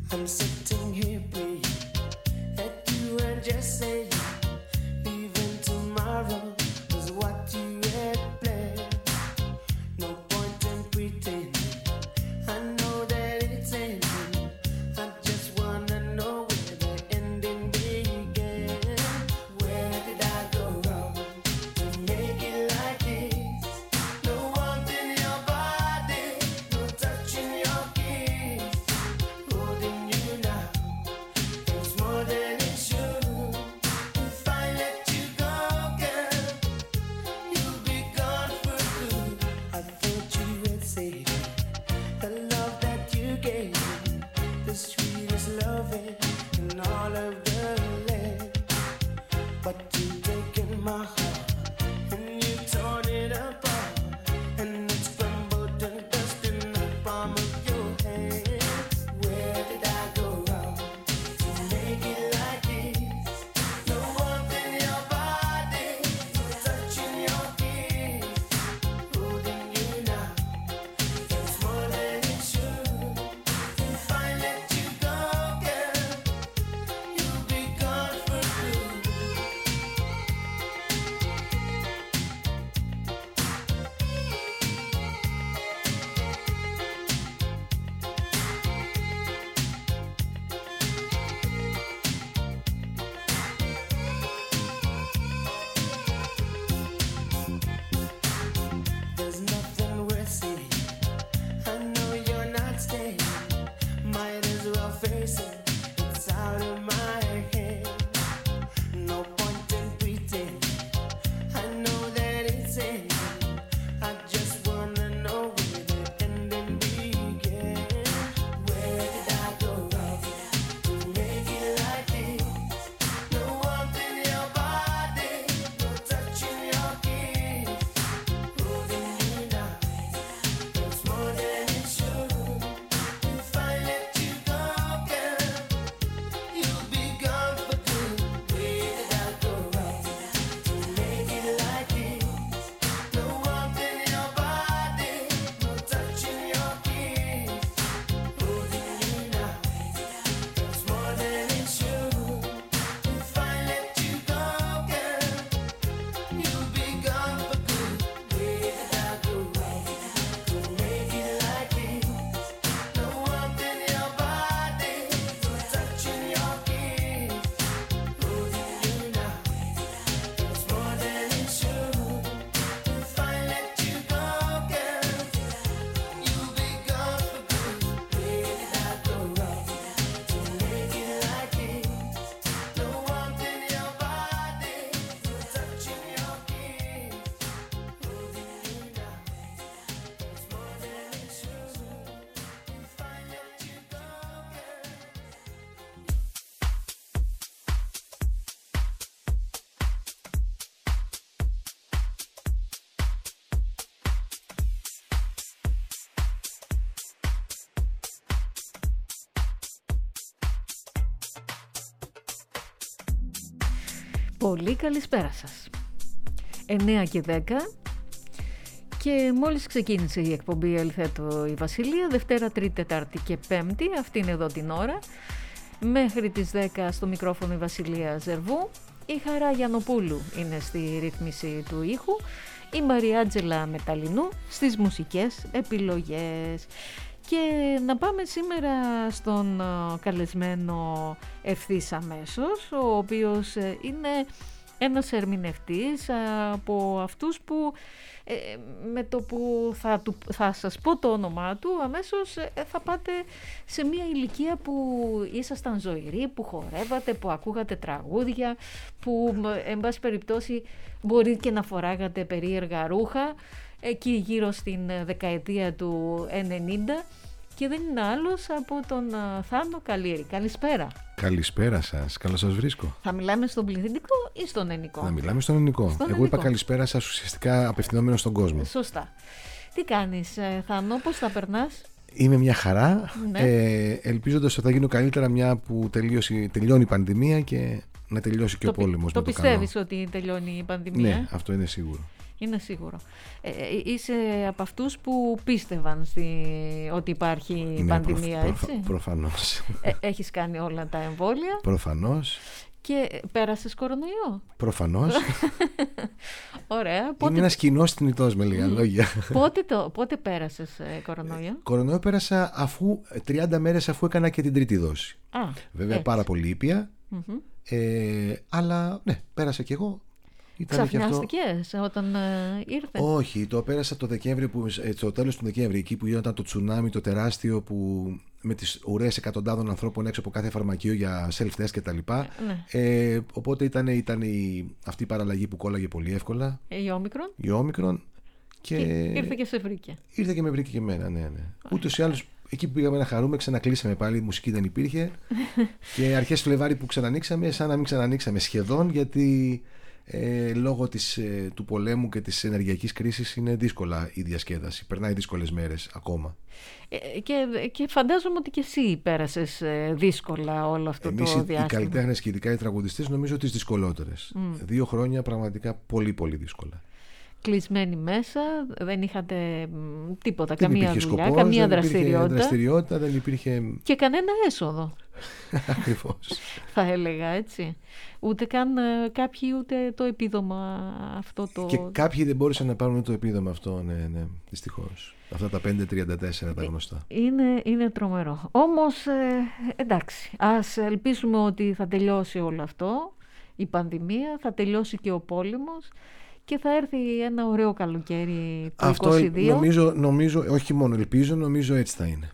I'm sitting here praying that you and just say even tomorrow was what you had planned. No point in pretending. I know that it's ending. I just wanna know where the ending began. Where did I go wrong to make it like this? No warmth in your body, no touch in your kiss. Holding you now, it's more than it should. If I let you go, girl, you'll be gone for good. I thought you had said the love that you gave me, the sweetest loving in all of the land. But you've taken my heart and you torn it apart, and it's crumbled and dust in the palm of your hand. Where did I go wrong to make it like this? No warmth in your body, no touch in your kiss. Holding you now, it's more than it should. If I let you go, girl, you'll be gone for good. There's nothing worth saying. I know you're not staying. Might as well face it. It's out of my hand. No point in pretending. I know that it's ending. I just wanna know where the ending began. Where did I go wrong to make it like this? No warmth in your body, no touch in your kiss. Holding you now, it's more than it should. If I let you go, girl, you'll be gone for good. Where did I go wrong to make it like this? No warmth in your body, no touch in your kiss. Holding you now, it's more than it should. If I let you go, girl, you'll be gone for good. Where did I go wrong to make it like this? No warmth in your body, no touch in your kiss. Holding you now, it's more than it should. If I let you go, girl, you'll be gone for good. Where did I go wrong to make it like this? No warmth in your body, no touch in your kiss. Holding you now, it's more than it should. If I let you go, girl. Πολύ καλησπέρα σας. 9 και 10 και μόλις ξεκίνησε η εκπομπή Ελθέτω η Βασιλεία, Δευτέρα, Τρίτη, Τετάρτη και Πέμπτη, αυτή είναι εδώ την ώρα. Μέχρι τις 10 στο μικρόφωνο η Βασιλεία Ζερβού, η Χαρά Γιαννοπούλου είναι στη ρύθμιση του ήχου, η Μαριάτζελα Μεταλλινού στις μουσικές επιλογές. Και να πάμε σήμερα στον καλεσμένο ευθύς αμέσως, ο οποίος είναι ένας ερμηνευτής από αυτούς που με το που θα σας πω το όνομά του αμέσως θα πάτε σε μια ηλικία που ήσασταν ζωηροί, που χορεύατε, που ακούγατε τραγούδια, που εν πάση περιπτώσει μπορεί και να φοράγατε περίεργα ρούχα εκεί γύρω στην δεκαετία του 90. Και δεν είναι άλλος από τον Θάνο Καλήρη. Καλησπέρα. Καλησπέρα σας. Καλώς σας βρίσκω. Θα μιλάμε στον πληθυντικό ή στον ελληνικό? Θα μιλάμε στον ελληνικό. Εγώ είπα καλησπέρα σας ουσιαστικά απευθυνόμενο στον κόσμο. Σωστά. Τι κάνεις, Θάνο, πώς θα περνάς? Είμαι μια χαρά. Ναι. Ελπίζοντας ότι θα γίνω καλύτερα μια που τελειώνει η πανδημία και να τελειώσει και ο πόλεμος. Το πιστεύεις ότι τελειώνει η πανδημία? Ναι, αυτό είναι σίγουρο. Είναι σίγουρο. Είσαι από αυτούς που πίστευαν ότι υπάρχει πανδημία, έτσι. Προφανώς. Έχεις κάνει όλα τα εμβόλια. Προφανώς. Και πέρασες κορονοϊό. Προφανώς. Ωραία. Είναι ένας κοινός θνητός, με λίγα λόγια. Πότε πέρασες κορονοϊό? Κορονοϊό πέρασα 30 μέρες αφού έκανα και την τρίτη δόση. Βέβαια πάρα πολύ ήπια. Αλλά ναι, πέρασα κι εγώ. Ξαφνιάστηκες όταν ήρθε? Όχι, το πέρασα το Δεκέμβρη, στο τέλος του Δεκέμβρη, εκεί που ήταν το τσουνάμι το τεράστιο, που με τις ουρές εκατοντάδων ανθρώπων έξω από κάθε φαρμακείο για self-test και τα λοιπά. Οπότε ήταν αυτή η παραλλαγή που κόλλαγε πολύ εύκολα. Η Όμικρον. Και ήρθε και σε βρήκε. Ήρθε και με βρήκε και εμένα, ναι. Ούτως ή άλλως, εκεί που πήγαμε να χαρούμε, ξανακλείσαμε πάλι, η μουσική δεν υπήρχε. Και αρχές Φλεβάρι που ξανανοίξαμε, σαν να μην ξανανοίξαμε σχεδόν, γιατί λόγω του πολέμου και της ενεργειακής κρίσης είναι δύσκολα η διασκέδαση. Περνάει δύσκολες μέρες ακόμα. Και φαντάζομαι ότι και εσύ πέρασες δύσκολα όλο αυτό το διάστημα. Εμείς οι καλλιτέχνες και ειδικά οι τραγουδιστές, νομίζω τις δυσκολότερες. 2 χρόνια πραγματικά πολύ πολύ δύσκολα. Κλεισμένοι μέσα, δεν είχατε τίποτα, δεν καμία δουλειά, σκοπός, καμία δραστηριότητα, δεν υπήρχε... Και κανένα έσοδο. Ακριβώς. Θα έλεγα, έτσι. Ούτε καν κάποιοι, ούτε το επίδομα αυτό το... Και κάποιοι δεν μπόρεσαν να πάρουν το επίδομα αυτό, ναι, δυστυχώς. Αυτά τα 5.34 τα γνωστά. Είναι τρομερό. Όμως, εντάξει, ας ελπίσουμε ότι θα τελειώσει όλο αυτό, η πανδημία, θα τελειώσει και ο πόλεμος, και θα έρθει ένα ωραίο καλοκαίρι το 2022. Αυτό νομίζω, όχι μόνο ελπίζω, νομίζω έτσι θα είναι.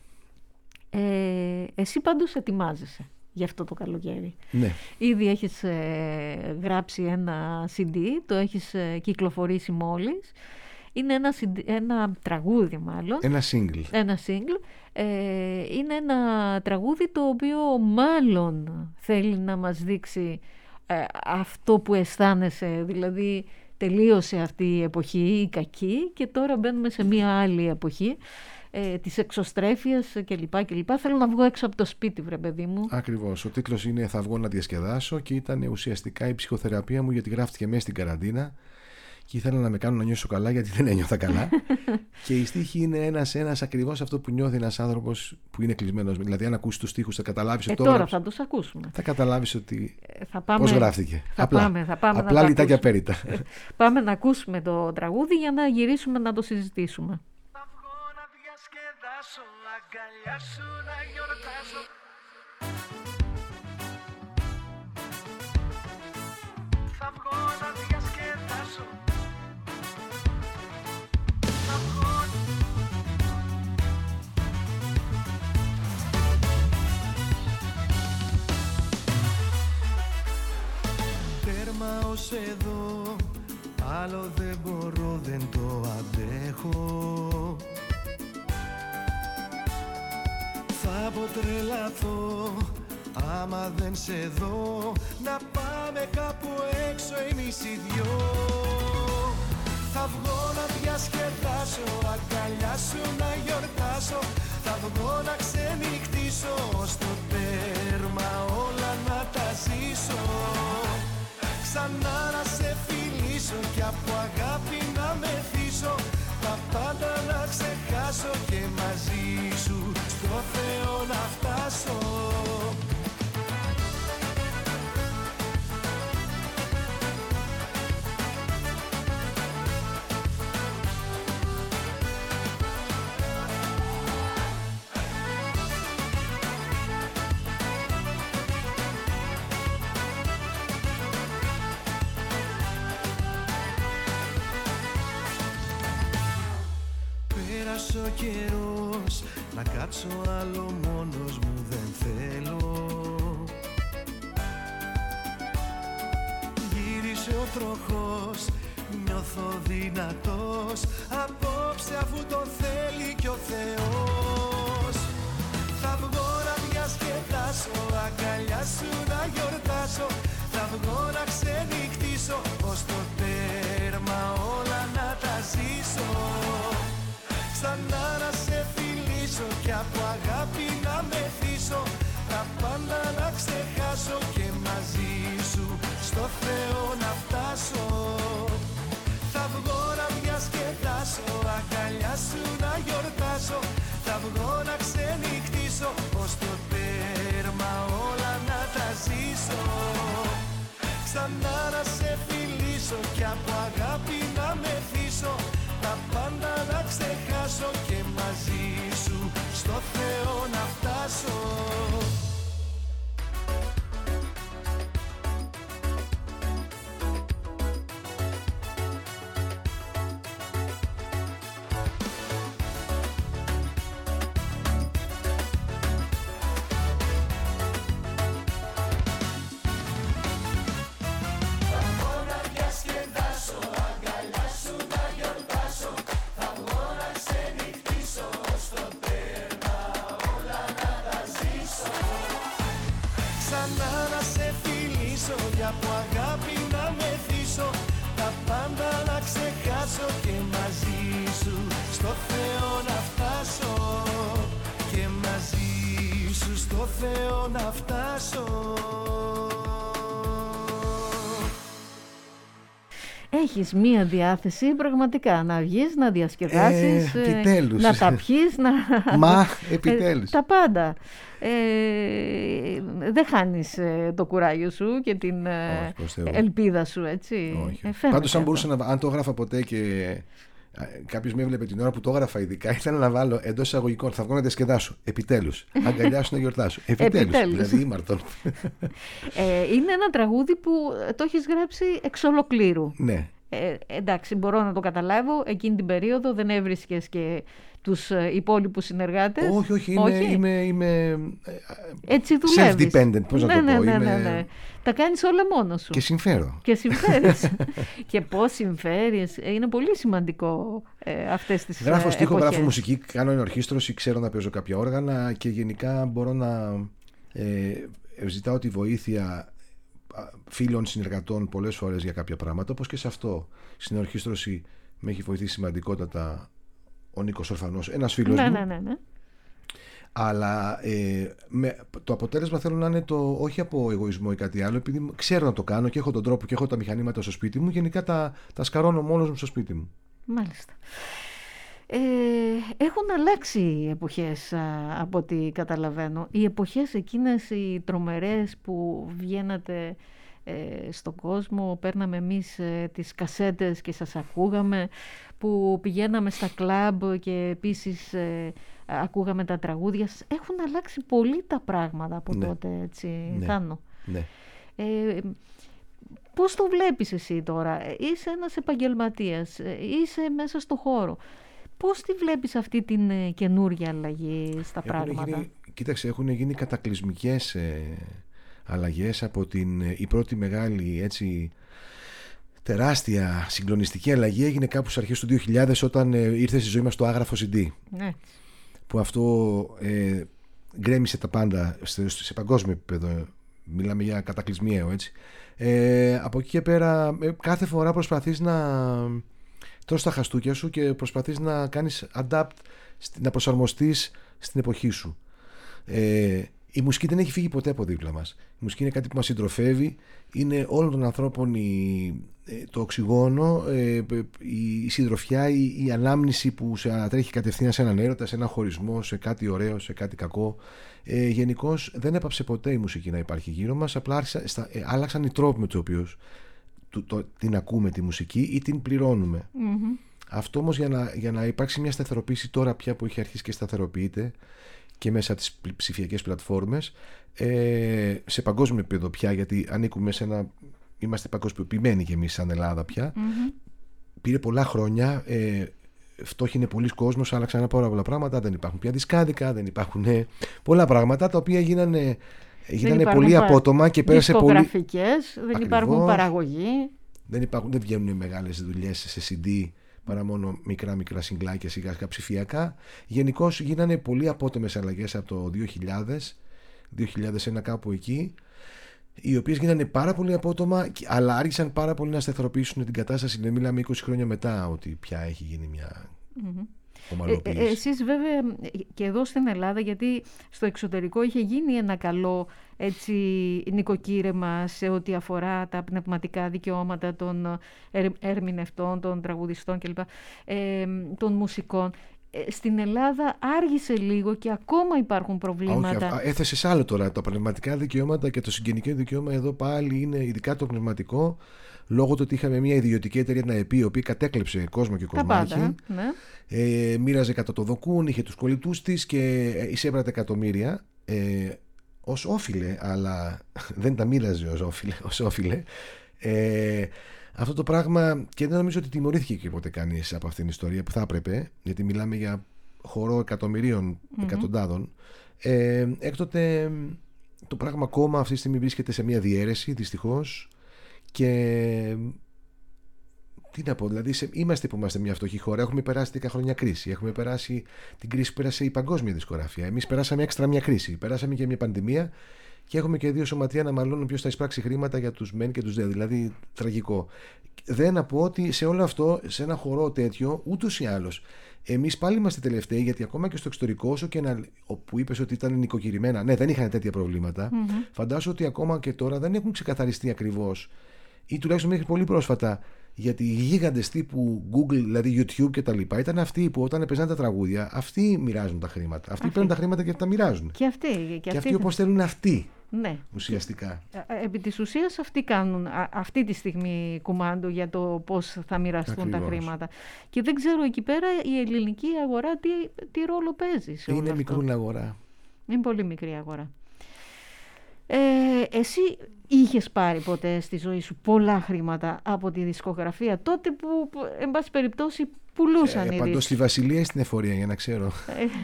Εσύ πάντως ετοιμάζεσαι για αυτό το καλοκαίρι. Ναι. Ήδη έχεις γράψει ένα CD, το έχεις κυκλοφορήσει μόλις. Είναι ένα τραγούδι μάλλον. Ένα single. Είναι ένα τραγούδι το οποίο μάλλον θέλει να μας δείξει αυτό που αισθάνεσαι, δηλαδή τελείωσε αυτή η εποχή η κακή και τώρα μπαίνουμε σε μια άλλη εποχή της εξωστρέφειας κλπ. Θέλω να βγω έξω από το σπίτι, βρε παιδί μου. Ακριβώς. Ο τίτλος είναι «Θα βγω να διασκεδάσω» και ήταν ουσιαστικά η ψυχοθεραπεία μου, γιατί γράφτηκε μέσα στην καραντίνα και ήθελα να με κάνουν να νιώσω καλά, γιατί δεν ένιωθα καλά. Και η στίχη είναι ένας ακριβώς αυτό που νιώθει ένας άνθρωπος που είναι κλεισμένος. Δηλαδή, αν ακούσει τους στίχους, θα καταλάβεις ότι τώρα θα τους ακούσουμε. Θα καταλάβεις ότι πώς πώς γράφτηκε. Απλά λιτάκια πέριτα. Πάμε να ακούσουμε το τραγούδι για να γυρίσουμε να το συζητήσουμε. Θα βγω να διασκεδάσω, αγκαλιά σου να γιορτάσω. Θα βγω να διασκεδάσω. Τέρμα ως εδώ, άλλο δεν μπορώ, δεν το αντέχω. Θα αποτρελαθώ άμα δεν σε δω, να πάμε κάπου έξω εμείς οι δυο. Θα βγω να διασκεδάσω, αγκαλιά σου να γιορτάσω. Θα βγω να ξενυχτήσω, στο τέρμα όλα να τα ζήσω. Ξανά να σε φιλήσω και από αγάπη να μεθύσω. Τα πάντα να ξεχάσω και μαζί σου στο Θεό να φτάσω. Πέρασε ο καιρός, να κάτσω άλλο μόνος μου δεν θέλω. Γύρισε ο τροχός, νιώθω δυνατός. Απόψε αφού το θέλει κι ο Θεός. Θα βγω να διασκεδάσω, αγκαλιά σου να γιορτάσω. Θα βγω να ξενυχτήσω, ως το τέρμα όλα να τα ζήσω. Ξανά να σε φιλήσω και από αγάπη να μεθύσω. Τα πάντα να ξεχάσω και μαζί σου στο Θεό να φτάσω. Θα βγω Ξανά να σε φιλήσω και από αγάπη να μεθύσω, τα πάντα να ξεχάσω και μαζί σου στο Θεό να φτάσω. Από αγάπη να μεθύσω, τα πάντα να ξεχάσω και μαζί σου στο Θεό να φτάσω. Και μαζί σου στο Θεό να φτάσω. Έχεις μία διάθεση πραγματικά να βγεις, να διασκεδάσεις, να τα πιείς, Μα, επιτέλους. Τα πάντα. Δεν χάνεις το κουράγιο σου και την ελπίδα σου, έτσι. Πάντως αν το έγραφα ποτέ και κάποιος με έβλεπε την ώρα που το έγραφα ειδικά, ήθελα να βάλω εντός εισαγωγικών, θα βγω να διασκεδάσω. Επιτέλους. Αγκαλιάσου να γιορτάσω. Επιτέλους. Δηλαδή ήμαρτον. Είναι ένα τραγούδι που το έχεις γράψει εξ ολοκλήρου. Ναι. Εντάξει, μπορώ να το καταλάβω. Εκείνη την περίοδο δεν έβρισκες και τους υπόλοιπους συνεργάτες. Όχι. Είμαι έτσι δουλεύεις. Self-dependent, πώς να το πω. Ναι. Τα κάνεις όλα μόνος σου. Και συμφέρω. Και συμφέρεις. Και πώς συμφέρεις. Είναι πολύ σημαντικό αυτές τις γράφω στίχο, εποχές. γράφω μουσική, κάνω ενορχήστρωση, ξέρω να παίζω κάποια όργανα και γενικά μπορώ να ζητάω τη βοήθεια φίλων, συνεργατών πολλές φορές για κάποια πράγματα, όπως και σε αυτό. Στην ενορχήστρωση με έχει βοηθήσει σημαντικότατα ο Νίκος Ορφανός, ένας φίλος μου. Ναι. Αλλά το αποτέλεσμα θέλω να είναι όχι από εγωισμό ή κάτι άλλο, επειδή ξέρω να το κάνω και έχω τον τρόπο και έχω τα μηχανήματα στο σπίτι μου, γενικά τα σκαρώνω μόνος μου στο σπίτι μου. Μάλιστα. Έχουν αλλάξει οι εποχές από ό,τι καταλαβαίνω. Οι εποχές εκείνες οι τρομερές που βγαίνατε στον κόσμο, παίρναμε εμείς τις κασέτες και σας ακούγαμε, που πηγαίναμε στα κλαμπ και επίσης ακούγαμε τα τραγούδια σας. Έχουν αλλάξει πολύ τα πράγματα από τότε, έτσι, Θάνο. Ναι. Πώς το βλέπεις εσύ τώρα? Είσαι ένας επαγγελματίας, είσαι μέσα στο χώρο. Πώς τη βλέπεις αυτή την καινούργια αλλαγή στα πράγματα? Κοίταξε, έχουν γίνει κατακλυσμικές αλλαγές από η πρώτη μεγάλη, έτσι, τεράστια συγκλονιστική αλλαγή έγινε κάπου στις αρχές του 2000 όταν ήρθε στη ζωή μας το άγραφο CD. Ναι. Που αυτό γκρέμισε τα πάντα σε παγκόσμιο επίπεδο. Μιλάμε για κατακλυσμιαίο, έτσι. Από εκεί και πέρα κάθε φορά προσπαθείς να τρως τα χαστούκια σου και προσπαθείς να κάνεις adapt, να προσαρμοστείς στην εποχή σου. Η μουσική δεν έχει φύγει ποτέ από δίπλα μας. Η μουσική είναι κάτι που μας συντροφεύει, είναι όλων των ανθρώπων το οξυγόνο, η συντροφιά, η ανάμνηση που σε ανατρέχει κατευθείαν σε έναν έρωτα, σε έναν χωρισμό, σε κάτι ωραίο, σε κάτι κακό. Γενικώς δεν έπαψε ποτέ η μουσική να υπάρχει γύρω μας, απλά άλλαξαν οι τρόποι με τους οποίους την ακούμε τη μουσική ή την πληρώνουμε. Αυτό όμως για να υπάρξει μια σταθεροποίηση τώρα πια που έχει αρχίσει και σταθεροποιείται και μέσα από τις ψηφιακές πλατφόρμες, σε παγκόσμιο επίπεδο πια, γιατί ανήκουμε είμαστε παγκοσμιοποιημένοι και εμείς σαν Ελλάδα πια, πήρε πολλά χρόνια, φτώχινε πολλοί κόσμος, άλλαξαν πάρα πολλά πράγματα, δεν υπάρχουν πια δισκάδικα, δεν υπάρχουν πολλά πράγματα τα οποία γίνανε πολύ απότομα και πέρασε πολύ. Δισκογραφικές, δεν υπάρχουν παραγωγή. Δεν βγαίνουν μεγάλες δουλειές σε CD, παρά μόνο μικρά συγκλάκια σιγά σιγά ψηφιακά. Γενικώς γίνανε πολύ απότομες αλλαγές από το 2001 κάπου εκεί, οι οποίες γίνανε πάρα πολύ απότομα, αλλά άρχισαν πάρα πολύ να σταθεροποιήσουν την κατάσταση. Δεν μιλάμε 20 χρόνια μετά ότι πια έχει γίνει μια ομαλοποίηση. Εσείς βέβαια και εδώ στην Ελλάδα, γιατί στο εξωτερικό είχε γίνει ένα καλό, έτσι, νοικοκύρεμα σε ό,τι αφορά τα πνευματικά δικαιώματα των ερμηνευτών, των τραγουδιστών κλπ, των μουσικών. στην Ελλάδα άργησε λίγο και ακόμα υπάρχουν προβλήματα. Όχι, έθεσες άλλο τώρα. Τα πνευματικά δικαιώματα και το συγγενικό δικαίωμα εδώ πάλι είναι, ειδικά το πνευματικό, λόγω του ότι είχαμε μια ιδιωτική εταιρεία, την ΑΕΠ, η οποία κατέκλεψε κόσμο και κοσμάκι. Πάντα, ναι. Μοίραζε κατά το δοκούν, είχε τους κολλητούς της και εισέπρατε εκατομμύρια ως όφιλε, αλλά δεν τα μοίραζε ως όφιλε. Αυτό το πράγμα, και δεν νομίζω ότι τιμωρήθηκε και ποτέ κανείς από αυτήν την ιστορία, που θα έπρεπε, γιατί μιλάμε για χορό εκατομμυρίων, εκατοντάδων. Έκτοτε το πράγμα ακόμα αυτή τη στιγμή βρίσκεται σε μια διαίρεση, δυστυχώς, και τι να πω, δηλαδή είμαστε που είμαστε μια φτωχή χώρα, έχουμε περάσει 10 χρόνια κρίση, έχουμε περάσει την κρίση που πέρασε η παγκόσμια δισκογραφία, εμείς περάσαμε έξτρα μια κρίση, περάσαμε και μια πανδημία και έχουμε και δύο σωματεία να μαλώνουν ποιος θα εισπράξει χρήματα για τους μεν και τους δε, δηλαδή τραγικό. Δεν να πω ότι σε όλο αυτό, σε ένα χορό τέτοιο, ούτως ή άλλως, εμείς πάλι είμαστε τελευταίοι, γιατί ακόμα και στο εξωτερικό, όσο και που είπες ότι ήταν νοικοκυρημένα, ναι, δεν είχαν τέτοια προβλήματα. Φαντάζομαι ότι ακόμα και τώρα δεν έχουν ξεκαθαριστεί ακριβώς, ή τουλάχιστον μέχρι πολύ πρόσφατα, γιατί οι γίγαντες τύπου Google, δηλαδή YouTube και τα λοιπά, ήταν αυτοί που όταν έπαιζαν τα τραγούδια, αυτοί μοιράζουν τα χρήματα. Αυτοί παίρνουν τα χρήματα και τα μοιράζουν. Και αυτοί όπως θέλουν αυτοί. Ναι. Ουσιαστικά. Επί της ουσίας αυτοί κάνουν αυτή τη στιγμή κουμάντο για το πώς θα μοιραστούν τα χρήματα. Και δεν ξέρω εκεί πέρα η ελληνική αγορά τι ρόλο παίζει σε όλο αυτό. Είναι μικρή αγορά. Είναι πολύ μικρή αγορά. Εσύ είχες πάρει ποτέ στη ζωή σου πολλά χρήματα από τη δισκογραφία τότε που εν πάση περιπτώσει πουλούσαν οι δίσκοι? Παντός στη Βασιλεία ή στην Εφορία, για να ξέρω.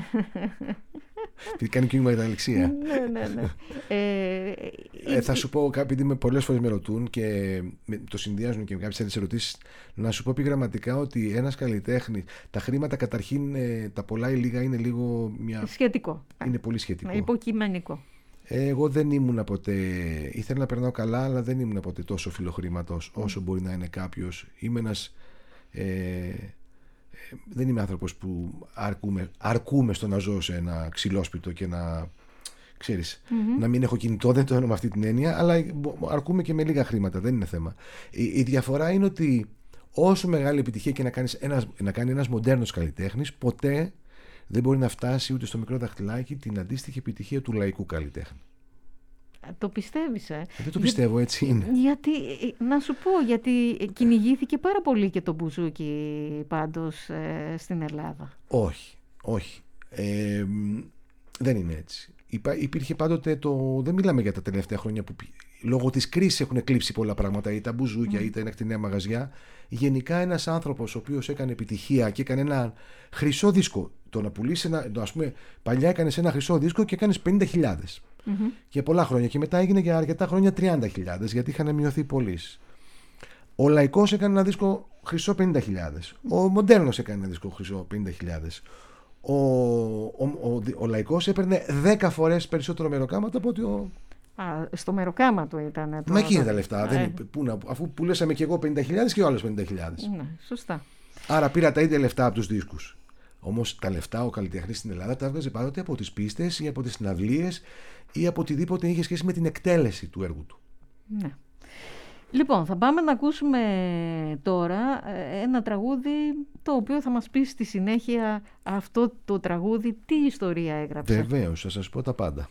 Τι κάνει και η Μεγαλεξία. Ναι. Θα σου πω, επειδή πολλές φορές με ρωτούν και το συνδυάζουν και με κάποιες άλλες ερωτήσεις, να σου πω επιγραμματικά ότι ένας καλλιτέχνης, τα χρήματα καταρχήν, τα πολλά ή λίγα είναι λίγο σχετικό. Είναι πολύ σχετικό. Υποκειμενικό. Εγώ δεν ήμουν ποτέ, ήθελα να περνάω καλά, αλλά δεν ήμουν ποτέ τόσο φιλοχρήματος όσο μπορεί να είναι κάποιος. Είμαι ένας, δεν είμαι άνθρωπος που αρκούμε στο να ζω σε ένα ξυλόσπιτο και να, ξέρεις, να μην έχω κινητό, δεν το εννοώ με αυτή την έννοια, αλλά αρκούμε και με λίγα χρήματα, δεν είναι θέμα. Η διαφορά είναι ότι όσο μεγάλη επιτυχία και να κάνει ένας μοντέρνος καλλιτέχνης, ποτέ δεν μπορεί να φτάσει ούτε στο μικρό δαχτυλάκι την αντίστοιχη επιτυχία του λαϊκού καλλιτέχνη. Το πιστεύεις, Δεν το πιστεύω, έτσι είναι. Γιατί, να σου πω, γιατί κυνηγήθηκε πάρα πολύ και το μπουζούκι πάντως στην Ελλάδα. Όχι. Δεν είναι έτσι. Υπήρχε πάντοτε δεν μιλάμε για τα τελευταία χρόνια που λόγω της κρίσης έχουν εκλείψει πολλά πράγματα, ή τα μπουζούκια ή τα ενακτηνέα μαγαζιά. Γενικά ένας άνθρωπος ο οποίος έκανε επιτυχία και έκανε ένα χρυσό δίσκο, το να πουλήσει ας πούμε, παλιά έκανες ένα χρυσό δίσκο και έκανες 50.000 για πολλά χρόνια, και μετά έγινε για αρκετά χρόνια 30.000, γιατί είχαν μειωθεί πωλήσεις. Ο λαϊκός έκανε ένα δίσκο χρυσό 50.000, ο μοντέρνος έκανε ένα δίσκο χρυσό 50.000. Ο λαϊκός έπαιρνε 10 φορές περισσότερο μεροκάματο από ότι στο μεροκάματο ήταν. Μα εκεί είναι τα λεφτά. Αφού πουλήσαμε και εγώ 50.000 και ο άλλος 50.000. Ναι, σωστά. Άρα πήρα τα ίδια λεφτά από τους δίσκους. Όμως τα λεφτά ο καλλιτέχνης στην Ελλάδα τα έβγαζε πάντοτε από τις πίστες ή από τις συναυλίες ή από οτιδήποτε είχε σχέση με την εκτέλεση του έργου του. Ναι. Λοιπόν, θα πάμε να ακούσουμε τώρα ένα τραγούδι το οποίο θα μας πει στη συνέχεια αυτό το τραγούδι τι ιστορία έγραψε. Βεβαίως, θα σας πω τα πάντα.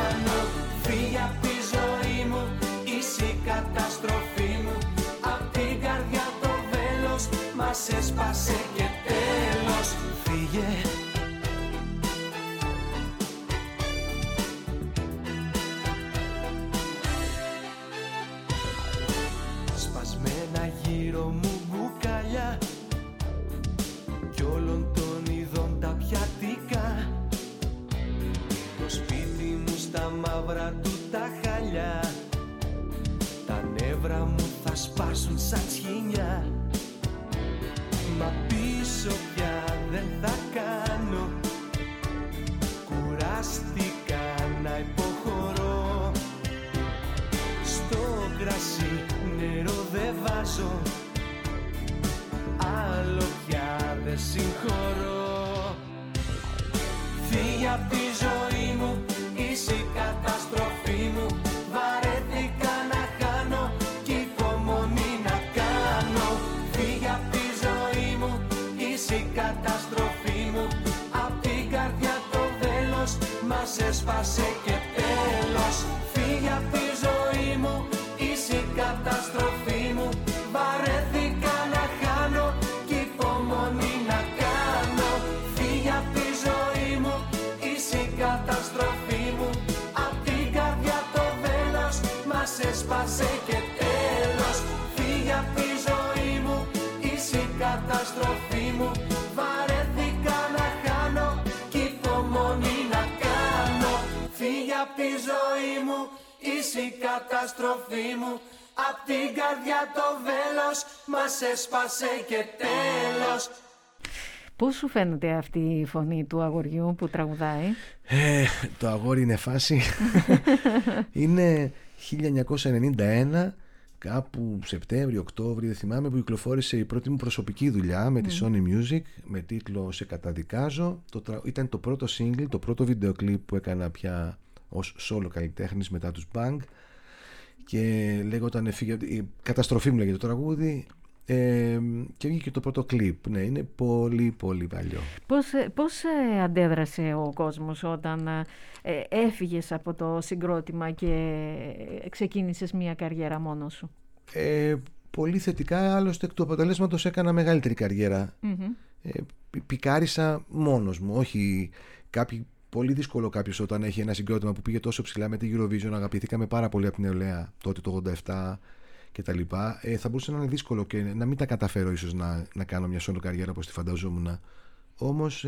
Καταστροφή μου, απ' τη μας έσπασε και τέλος. Φύγε. Σπασμένα γύρω μου μπουκάλια κι όλων των ειδών τα πιατικά. Το σπίτι μου στα μαύρα του τα χαλιά. Τα νεύρα μου θα σπάσουν σαν σχοινιά. Μα πίσω πια δεν θα κάνω. Κουράστηκα να υποχωρώ. Στο κρασί νερό δεν βάζω. Άλλο πια δεν συγχωρώ. Φύγε απ' τη ζωή μου, είσαι η καταστροφή μου. Βαρέθηκα να χάνω κι υπομονή να κάνω. Φύγε απ' τη ζωή μου, είσαι η καταστροφή μου. Απ' την καρδιά το βέλος μας έσπασε και τέλος. Φύγε απ' τη ζωή μου, είσαι η καταστροφή μου. Βαρέθηκα να χάνω κι υπομονή να κάνω. Φύγε απ' τη ζωή μου, είσαι η καταστροφή μου. Απ' την καρδιά το βέλος μας έσπασε και τέλος. Φύγε απ' τη ζωή μου, είσαι η καταστροφή μου. Βαρέθηκα να χάνω κι υπομονή να κάνω. Φύγε απ' τη ζωή μου, είσαι η καταστροφή μου. Απ' την καρδιά το βέλος μας έσπασε και τέλος. Πώς σου φαίνεται αυτή η φωνή του αγοριού που τραγουδάει? Το αγόρι είναι φάση. Είναι 1991, κάπου Σεπτέμβριο-Οκτώβριο, δεν θυμάμαι, που κυκλοφόρησε η πρώτη μου προσωπική δουλειά με τη Sony Music με τίτλο «Σε καταδικάζω». Ήταν το πρώτο single, το πρώτο βίντεο κλιπ που έκανα πια ως solo καλλιτέχνης μετά τους Bang, και λέγονταν η καταστροφή μου, λέγεται το τραγούδι, και βγήκε το πρώτο κλιπ. Ναι, είναι πολύ πολύ παλιό. Πώς αντέδρασε ο κόσμος όταν έφυγες από το συγκρότημα και ξεκίνησες μια καριέρα μόνος σου? Πολύ θετικά, άλλωστε εκ του αποτελέσματος έκανα μεγαλύτερη καριέρα. Πικάρισα μόνος μου, όχι κάποιοι. Πολύ δύσκολο κάποιος όταν έχει ένα συγκρότημα που πήγε τόσο ψηλά με τη Eurovision, αγαπηθήκαμε πάρα πολύ από την νεολαία τότε το 87 κτλ. Θα μπορούσε να είναι δύσκολο και να μην τα καταφέρω ίσως να κάνω μια solo καριέρα όπως τη φανταζόμουν. Όμως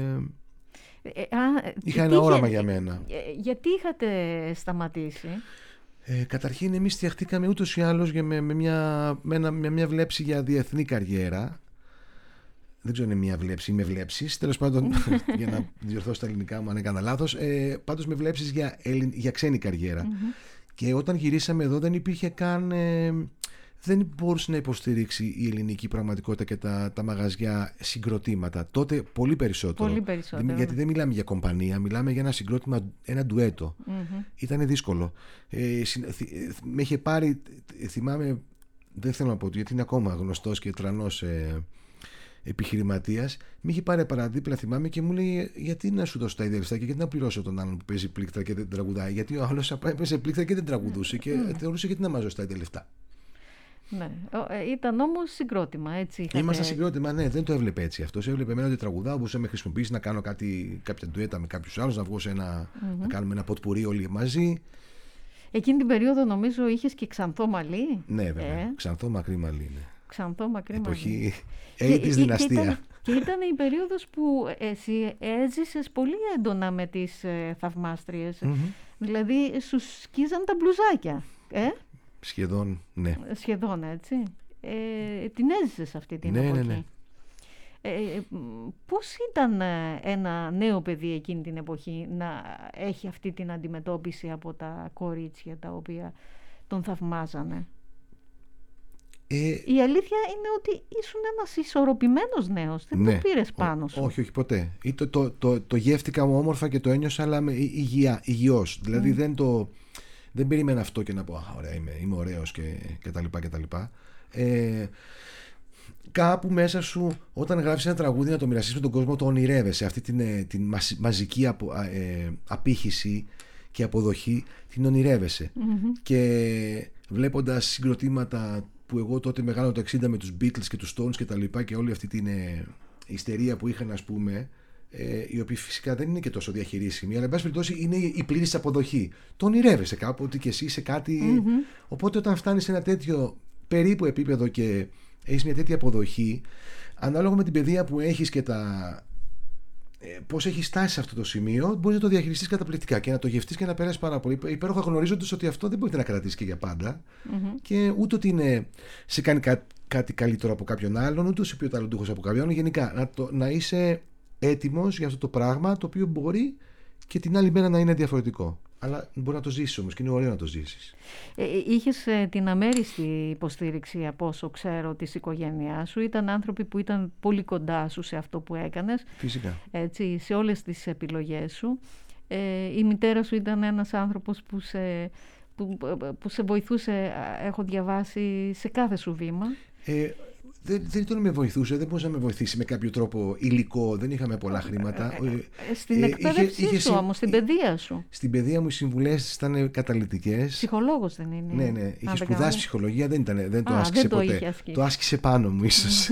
είχα ένα όραμα για μένα. Γιατί είχατε σταματήσει? Καταρχήν εμείς φτιαχτήκαμε ούτως ή άλλως με μια βλέψη για διεθνή καριέρα. Δεν ξέρω αν είναι μια βλέψη ή με βλέψεις. Τέλος πάντων, για να διορθώσω τα ελληνικά μου αν έκανα λάθος. Πάντως με βλέψεις για ξένη καριέρα. Και όταν γυρίσαμε εδώ δεν υπήρχε καν. Δεν μπορούσε να υποστηρίξει η ελληνική πραγματικότητα και τα μαγαζιά συγκροτήματα. Τότε πολύ περισσότερο. Γιατί δεν μιλάμε για κομπανία, μιλάμε για ένα συγκρότημα, ένα ντουέτο. Ήταν δύσκολο. Με είχε πάρει, θυμάμαι, δεν θέλω να πω γιατί είναι ακόμα γνωστός και τρανός επιχειρηματίας, με είχε πάρει παραδίπλα, θυμάμαι, και μου λέει: γιατί να σου δώσω τα ίδια λεφτά και γιατί να πληρώσω τον άλλον που παίζει πλήκτρα και δεν τραγουδάει? Γιατί ο άλλος έπαιζε πλήκτρα και δεν τραγουδούσε και θεωρούσε γιατί να μας δώσει τα ίδια λεφτά. Ναι. Ήταν όμως συγκρότημα, έτσι. Ήμασταν συγκρότημα, ναι, δεν το έβλεπε έτσι αυτός. Έβλεπε εμένα ότι τραγουδάω, μπορούσε να με χρησιμοποιήσει να κάνω κάποια ντουέτα με κάποιους άλλους, να βγω να κάνουμε ένα ποτπουρί όλοι μαζί. Εκείνη την περίοδο νομίζω είχες και ξανθό μαλλί. Ναι, βέβαια. Ξανθό μακρύ μαλλί, ναι. Ξανθό μακρύ μαλλί. Εποχή της δυναστεία. Και ήταν η περίοδος που εσύ έζησες πολύ έντονα με τις θαυμάστριες. Δηλαδή σου σκίζαν τα μπλουζάκια. Σχεδόν, ναι. Σχεδόν, έτσι. Την έζησες αυτή την εποχή. Ναι. Πώς ήταν ένα νέο παιδί εκείνη την εποχή να έχει αυτή την αντιμετώπιση από τα κορίτσια τα οποία τον θαυμάζανε? Η αλήθεια είναι ότι ήσουν ένας ισορροπημένος νέος. Δεν το πήρες πάνω σου. Όχι, ποτέ. Το γεύτηκα όμορφα και το ένιωσα, αλλά υγιώς. Δηλαδή δεν περίμενα αυτό και να πω ωραία, είμαι ωραίος και τα λοιπά. Κάπου μέσα σου, όταν γράφεις ένα τραγούδι, να το μοιραστείς με τον κόσμο, το ονειρεύεσαι. Αυτή την μαζική απήχηση και αποδοχή την ονειρεύεσαι. Και βλέποντας συγκροτήματα που εγώ τότε μεγάλωνα το 60 με τους Beatles και τους Stones και τα λοιπά και όλη αυτή την ιστερία που είχαν, ας πούμε, η οποία φυσικά δεν είναι και τόσο διαχειρίσιμη, αλλά εν πάση περιπτώσει είναι η πλήρης αποδοχή. Το ονειρεύεσαι κάπου ότι και εσύ είσαι κάτι. Οπότε όταν φτάνεις σε ένα τέτοιο περίπου επίπεδο και έχεις μια τέτοια αποδοχή, ανάλογα με την παιδεία που έχεις και πώς έχεις φτάσει σε αυτό το σημείο, μπορείς να το διαχειριστείς καταπληκτικά και να το γευτείς και να περάσεις πάρα πολύ υπέροχα, γνωρίζοντας ότι αυτό δεν μπορείτε να κρατήσει και για πάντα και ούτε ότι είναι σε κάνει κάτι καλύτερο από κάποιον άλλον, ούτε είσαι πιο ταλαντούχος από κάποιον άλλον. Γενικά να είσαι έτοιμος για αυτό το πράγμα, το οποίο μπορεί και την άλλη μέρα να είναι διαφορετικό. Αλλά μπορεί να το ζήσεις όμως και είναι ωραίο να το ζήσεις. Είχες την αμέριστη υποστήριξη, από όσο ξέρω, της οικογένειάς σου. Ήταν άνθρωποι που ήταν πολύ κοντά σου σε αυτό που έκανες. Φυσικά. Έτσι, σε όλες τις επιλογές σου. Η μητέρα σου ήταν ένας άνθρωπος που σε βοηθούσε, έχω διαβάσει, σε κάθε σου βήμα. Δεν ήταν να με βοηθούσε, δεν μπορούσε να με βοηθήσει με κάποιο τρόπο υλικό, δεν είχαμε πολλά χρήματα. Στην εκπαίδευσή σου όμως, στην παιδεία σου. Στην παιδεία μου οι συμβουλές ήταν καταλυτικές. Ψυχολόγος δεν είναι? Ναι. Είχε σπουδάσει ψυχολογία, δεν το άσκησε ποτέ. Το άσκησε πάνω μου ίσως.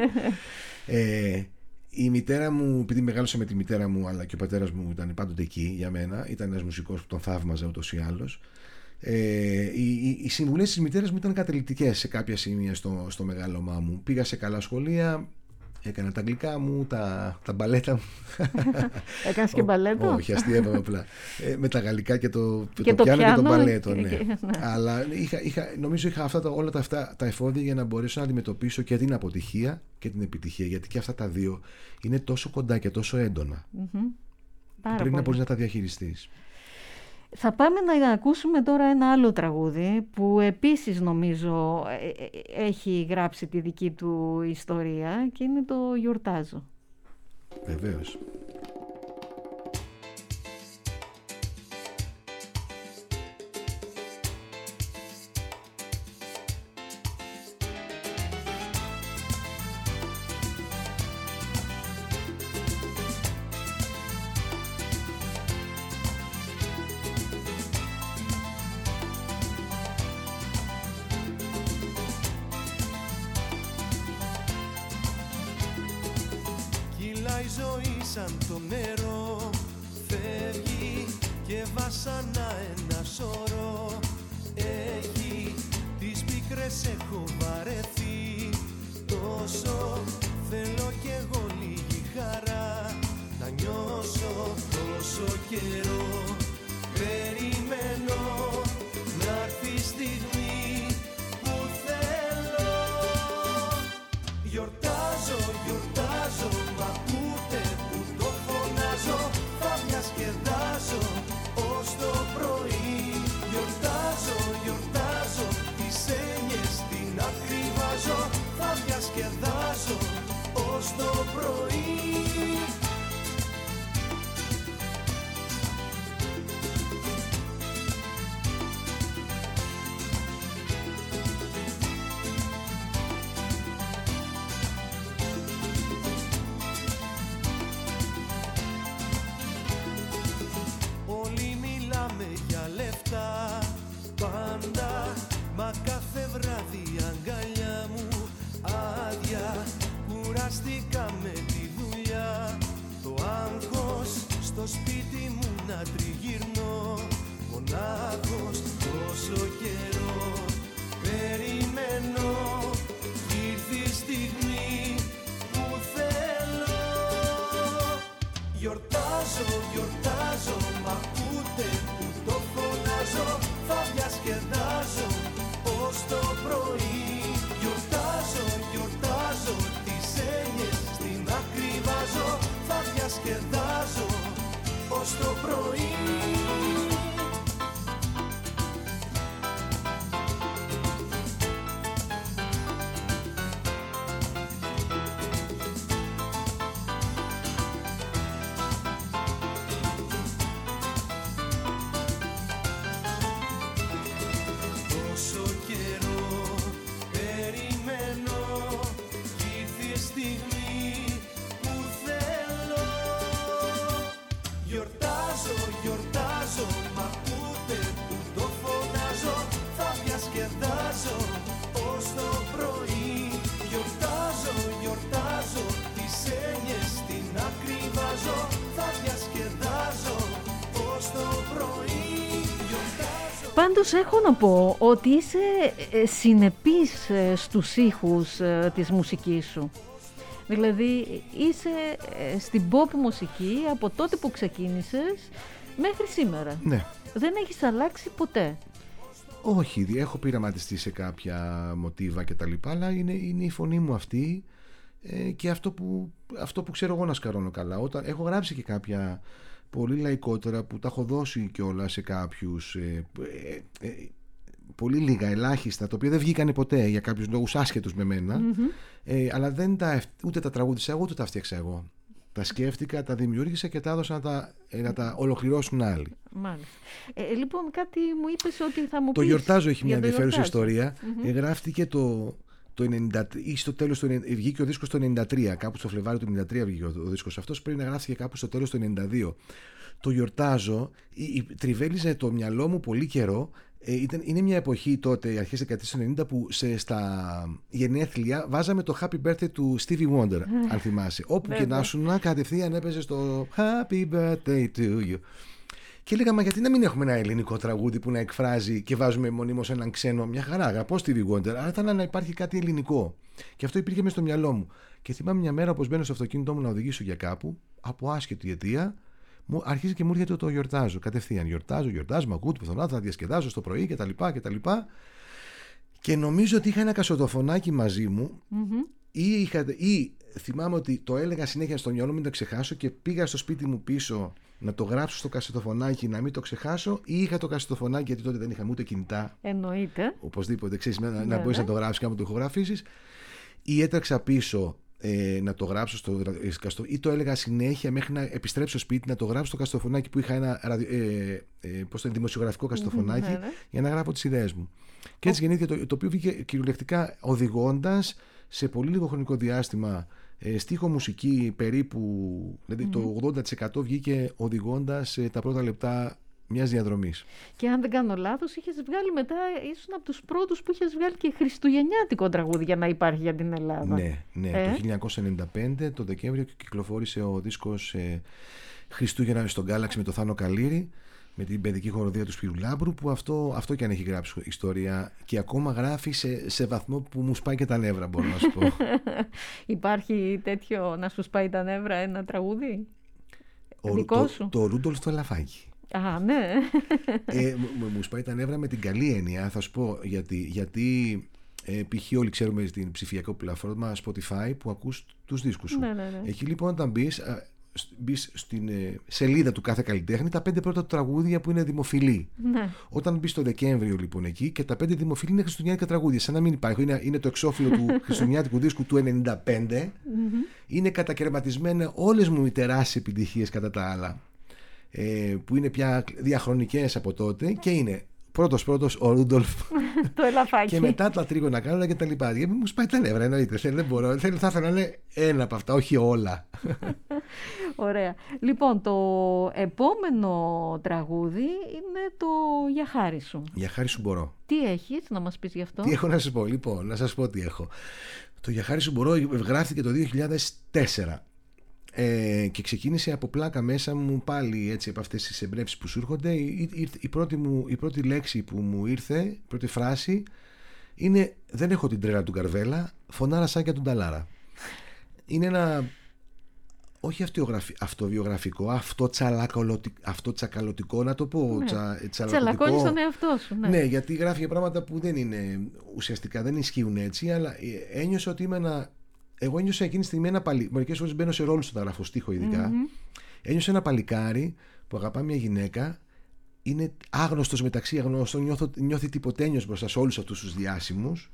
Η μητέρα μου, επειδή μεγάλωσα με τη μητέρα μου, αλλά και ο πατέρας μου ήταν πάντοτε εκεί για μένα, ήταν ένας μουσικός που τον θαύμαζα ούτως ή άλλως. Οι συμβουλές της μητέρας μου ήταν καταλυτικές σε κάποια σημεία στο μεγάλωμά μου. Πήγα σε καλά σχολεία, έκανα τα αγγλικά μου, τα μπαλέτα μου. Έκανες και μπαλέτο? Όχι, αστείευαμε απλά. Με τα γαλλικά και το πιάνο και το μπαλέτο. Ναι. Αλλά νομίζω είχα όλα τα εφόδια για να μπορέσω να αντιμετωπίσω και την αποτυχία και την επιτυχία, γιατί και αυτά τα δύο είναι τόσο κοντά και τόσο έντονα. Πρέπει να μπορείς να τα διαχειριστείς. Θα πάμε να ακούσουμε τώρα ένα άλλο τραγούδι που επίσης νομίζω έχει γράψει τη δική του ιστορία και είναι το «Γιορτάζω». Βεβαίως. Η ζωή σαν το νερό φεύγει και βάσανα ένα σωρό έχει, τις πίκρες έχω βαρεθεί τόσο, θέλω κι εγώ λίγη χαρά να νιώσω. Τόσο καιρό περιμένω να έρθει η στιγμή που θέλω. Γιορτάζω, γιορτάζω, μα ούτε που το φωνάζω, θα διασκεδάζω ως το πρωί. Γιορτάζω, γιορτάζω, τις έννοιες την ακριβάζω, θα διασκεδάζω ως το πρωί. Μα κάθε βράδυ αγκαλιά μου άδεια, κουραστήκα με τη δουλειά. Το άγχος στο σπίτι μου να τριγυρνώ, μονάχος τόσο καιρό περιμένω, ήρθε η στιγμή που θέλω. Γιορτάζω, γιορτάζω, μα ούτε που το φωνάζω, θα διασκεδάζω ως το πρωί. Γιορτάζω, γιορτάζω, τις έννοιες στην άκρη βάζω, θα διασκεδάζω ως το πρωί. Πάντως έχω να πω ότι είσαι συνεπής στους ήχους της μουσικής σου. Δηλαδή είσαι στην pop μουσική από τότε που ξεκίνησες μέχρι σήμερα. Ναι. Δεν έχεις αλλάξει ποτέ. Όχι, έχω πειραματιστεί σε κάποια μοτίβα και τα λοιπά, αλλά είναι η φωνή μου αυτή και αυτό που ξέρω εγώ να σκαρώνω καλά. Όταν έχω γράψει και κάποια πολύ λαϊκότερα που τα έχω δώσει κιόλας σε κάποιους, πολύ λίγα, ελάχιστα, τα οποία δεν βγήκανε ποτέ για κάποιους λόγους άσχετους με μένα, αλλά ούτε τα τραγούδισα εγώ, ούτε τα φτιάξα εγώ. Τα σκέφτηκα, τα δημιούργησα και τα έδωσα να τα ολοκληρώσουν άλλοι. Μάλιστα. Λοιπόν, κάτι μου είπες ότι θα μου πεις. Το Γιορτάζω έχει μια ενδιαφέρουσα ιστορία. Γράφτηκε το 90, ή στο τέλος του 90, βγήκε ο δίσκος το 93, κάπου στο Φλεβάριο του 93 βγήκε ο δίσκος αυτός, πρέπει να γράφτηκε κάπου στο τέλος του 92. Το Γιορτάζω, τριβέλιζε το μυαλό μου πολύ καιρό. Είναι μια εποχή τότε, αρχές δεκαετίας του 90, που στα γενέθλια βάζαμε το Happy Birthday του Stevie Wonder, αν θυμάσαι. Όπου και να σου κατευθείαν έπαιζε στο Happy Birthday to you. Και έλεγα, μα γιατί να μην έχουμε ένα ελληνικό τραγούδι που να εκφράζει και βάζουμε μονίμως έναν ξένο? Μια χαρά, αγαπώ Stevie Wonder, αλλά ήταν να υπάρχει κάτι ελληνικό. Και αυτό υπήρχε μες στο μυαλό μου. Και θυμάμαι μια μέρα, όπως μπαίνω στο αυτοκίνητό μου να οδηγήσω για κάπου, από άσχετη αιτία, αρχίζει και μου έρχεται το Γιορτάζω. Κατευθείαν γιορτάζω, μ' ακούτε πουθενά, θα διασκεδάζω στο πρωί κτλ. Και νομίζω ότι είχα ένα κασετοφωνάκι μαζί μου, ή θυμάμαι ότι το έλεγα συνέχεια στο μυαλό μου, μην το ξεχάσω, και πήγα στο σπίτι μου πίσω να το γράψω στο κασετοφωνάκι, να μην το ξεχάσω, ή είχα το κασετοφωνάκι, γιατί τότε δεν είχαμε ούτε κινητά. Εννοείται. Οπωσδήποτε, ξέρεις, να μπορείς να το γράψεις και να το ηχογραφήσεις. Ή έτρεξα πίσω να το γράψω ή το έλεγα συνέχεια μέχρι να επιστρέψω στο σπίτι να το γράψω στο κασετοφωνάκι που είχα ένα δημοσιογραφικό κασετοφωνάκι, για να γράφω τις ιδέες μου. Και έτσι γεννήθηκε το οποίο βγήκε κυριολεκτικά οδηγώντας σε πολύ λίγο χρονικό διάστημα, στίχο μουσική περίπου, δηλαδή το 80% βγήκε οδηγώντας τα πρώτα λεπτά μιας διαδρομής. Και αν δεν κάνω λάθος, είχες βγάλει μετά, ήσουν από τους πρώτους που είχες βγάλει και χριστουγεννιάτικο τραγούδι για να υπάρχει για την Ελλάδα. Ναι. Το 1995, το Δεκέμβριο, κυκλοφόρησε ο δίσκος Χριστούγεννα στον Γκάλαξη με το Θάνο Καλήρη, με την παιδική χοροδία του Σπύρου Λάμπρου, που αυτό και αν έχει γράψει ιστορία και ακόμα γράφει σε βαθμό που μου σπάει και τα νεύρα, μπορώ να σου πω. Υπάρχει τέτοιο να σου σπάει τα νεύρα, ένα τραγούδι δικό σου? Το Ρούντολφ το Ελαφάκι. Α, ναι. Μου σπάει τα νεύρα με την καλή έννοια, θα σου πω γιατί π.χ. όλοι ξέρουμε στην ψηφιακό πλατφόρμα Spotify που ακούς τους δίσκους σου. Ναι. Εκεί λοιπόν όταν μπεις στην σελίδα του κάθε καλλιτέχνη, τα 5 πρώτα τραγούδια που είναι δημοφιλή. Ναι. Όταν μπεις το Δεκέμβριο λοιπόν εκεί, και τα 5 δημοφιλή είναι χριστουγεννιάτικα τραγούδια, σαν να μην υπάρχει. Είναι το εξώφυλλο του χριστουγεννιάτικου δίσκου του 95. Είναι κατακαιρματισμένα όλες μου οι τεράστιες επιτυχίες κατά τα άλλα, που είναι πια διαχρονικές από τότε, και είναι πρώτος ο Ρούντολφ το Ελαφάκι, και μετά τα τρίγωνα κάνονα και τα λοιπά. Γιατί μου σπάει τα νεύρα, εννοείται. Δεν μπορώ, θα ήθελα να είναι ένα από αυτά, όχι όλα. Ωραία. Λοιπόν, το επόμενο τραγούδι είναι το «Για χάρη σου». Για χάρη σου μπορώ. Τι έχεις να μας πεις γι' αυτό? Τι έχω να σας πω? Λοιπόν, να σας πω τι έχω. Το «Για χάρη σου μπορώ» γράφτηκε το 2004. Και ξεκίνησε από πλάκα μέσα μου, πάλι έτσι, από αυτές τις εμπνεύσεις που σου έρχονται. Η πρώτη λέξη που μου ήρθε, η πρώτη φράση είναι «Δεν έχω την τρέλα του Καρβέλα, φωνάρα σαν και τον Ταλάρα». Είναι ένα, όχι αυτοβιογραφικό, αυτό τσακαλωτικό, να το πω. Ναι. Τσαλακώνεις τον εαυτό σου. Ναι, γιατί γράφει για πράγματα που δεν είναι ουσιαστικά, δεν ισχύουν έτσι, αλλά ένιωσα ότι είμαι εγώ ένιωσα εκείνη τη στιγμή ένα παλικάρι. Μερικές φορές μπαίνω σε ρόλους όταν γράφω στίχο, ειδικά. Ένιωσα ένα παλικάρι που αγαπά μια γυναίκα, είναι άγνωστος μεταξύ αγνώστων, νιώθει τυποτένιος μπροστά σε όλους αυτούς τους διάσημους.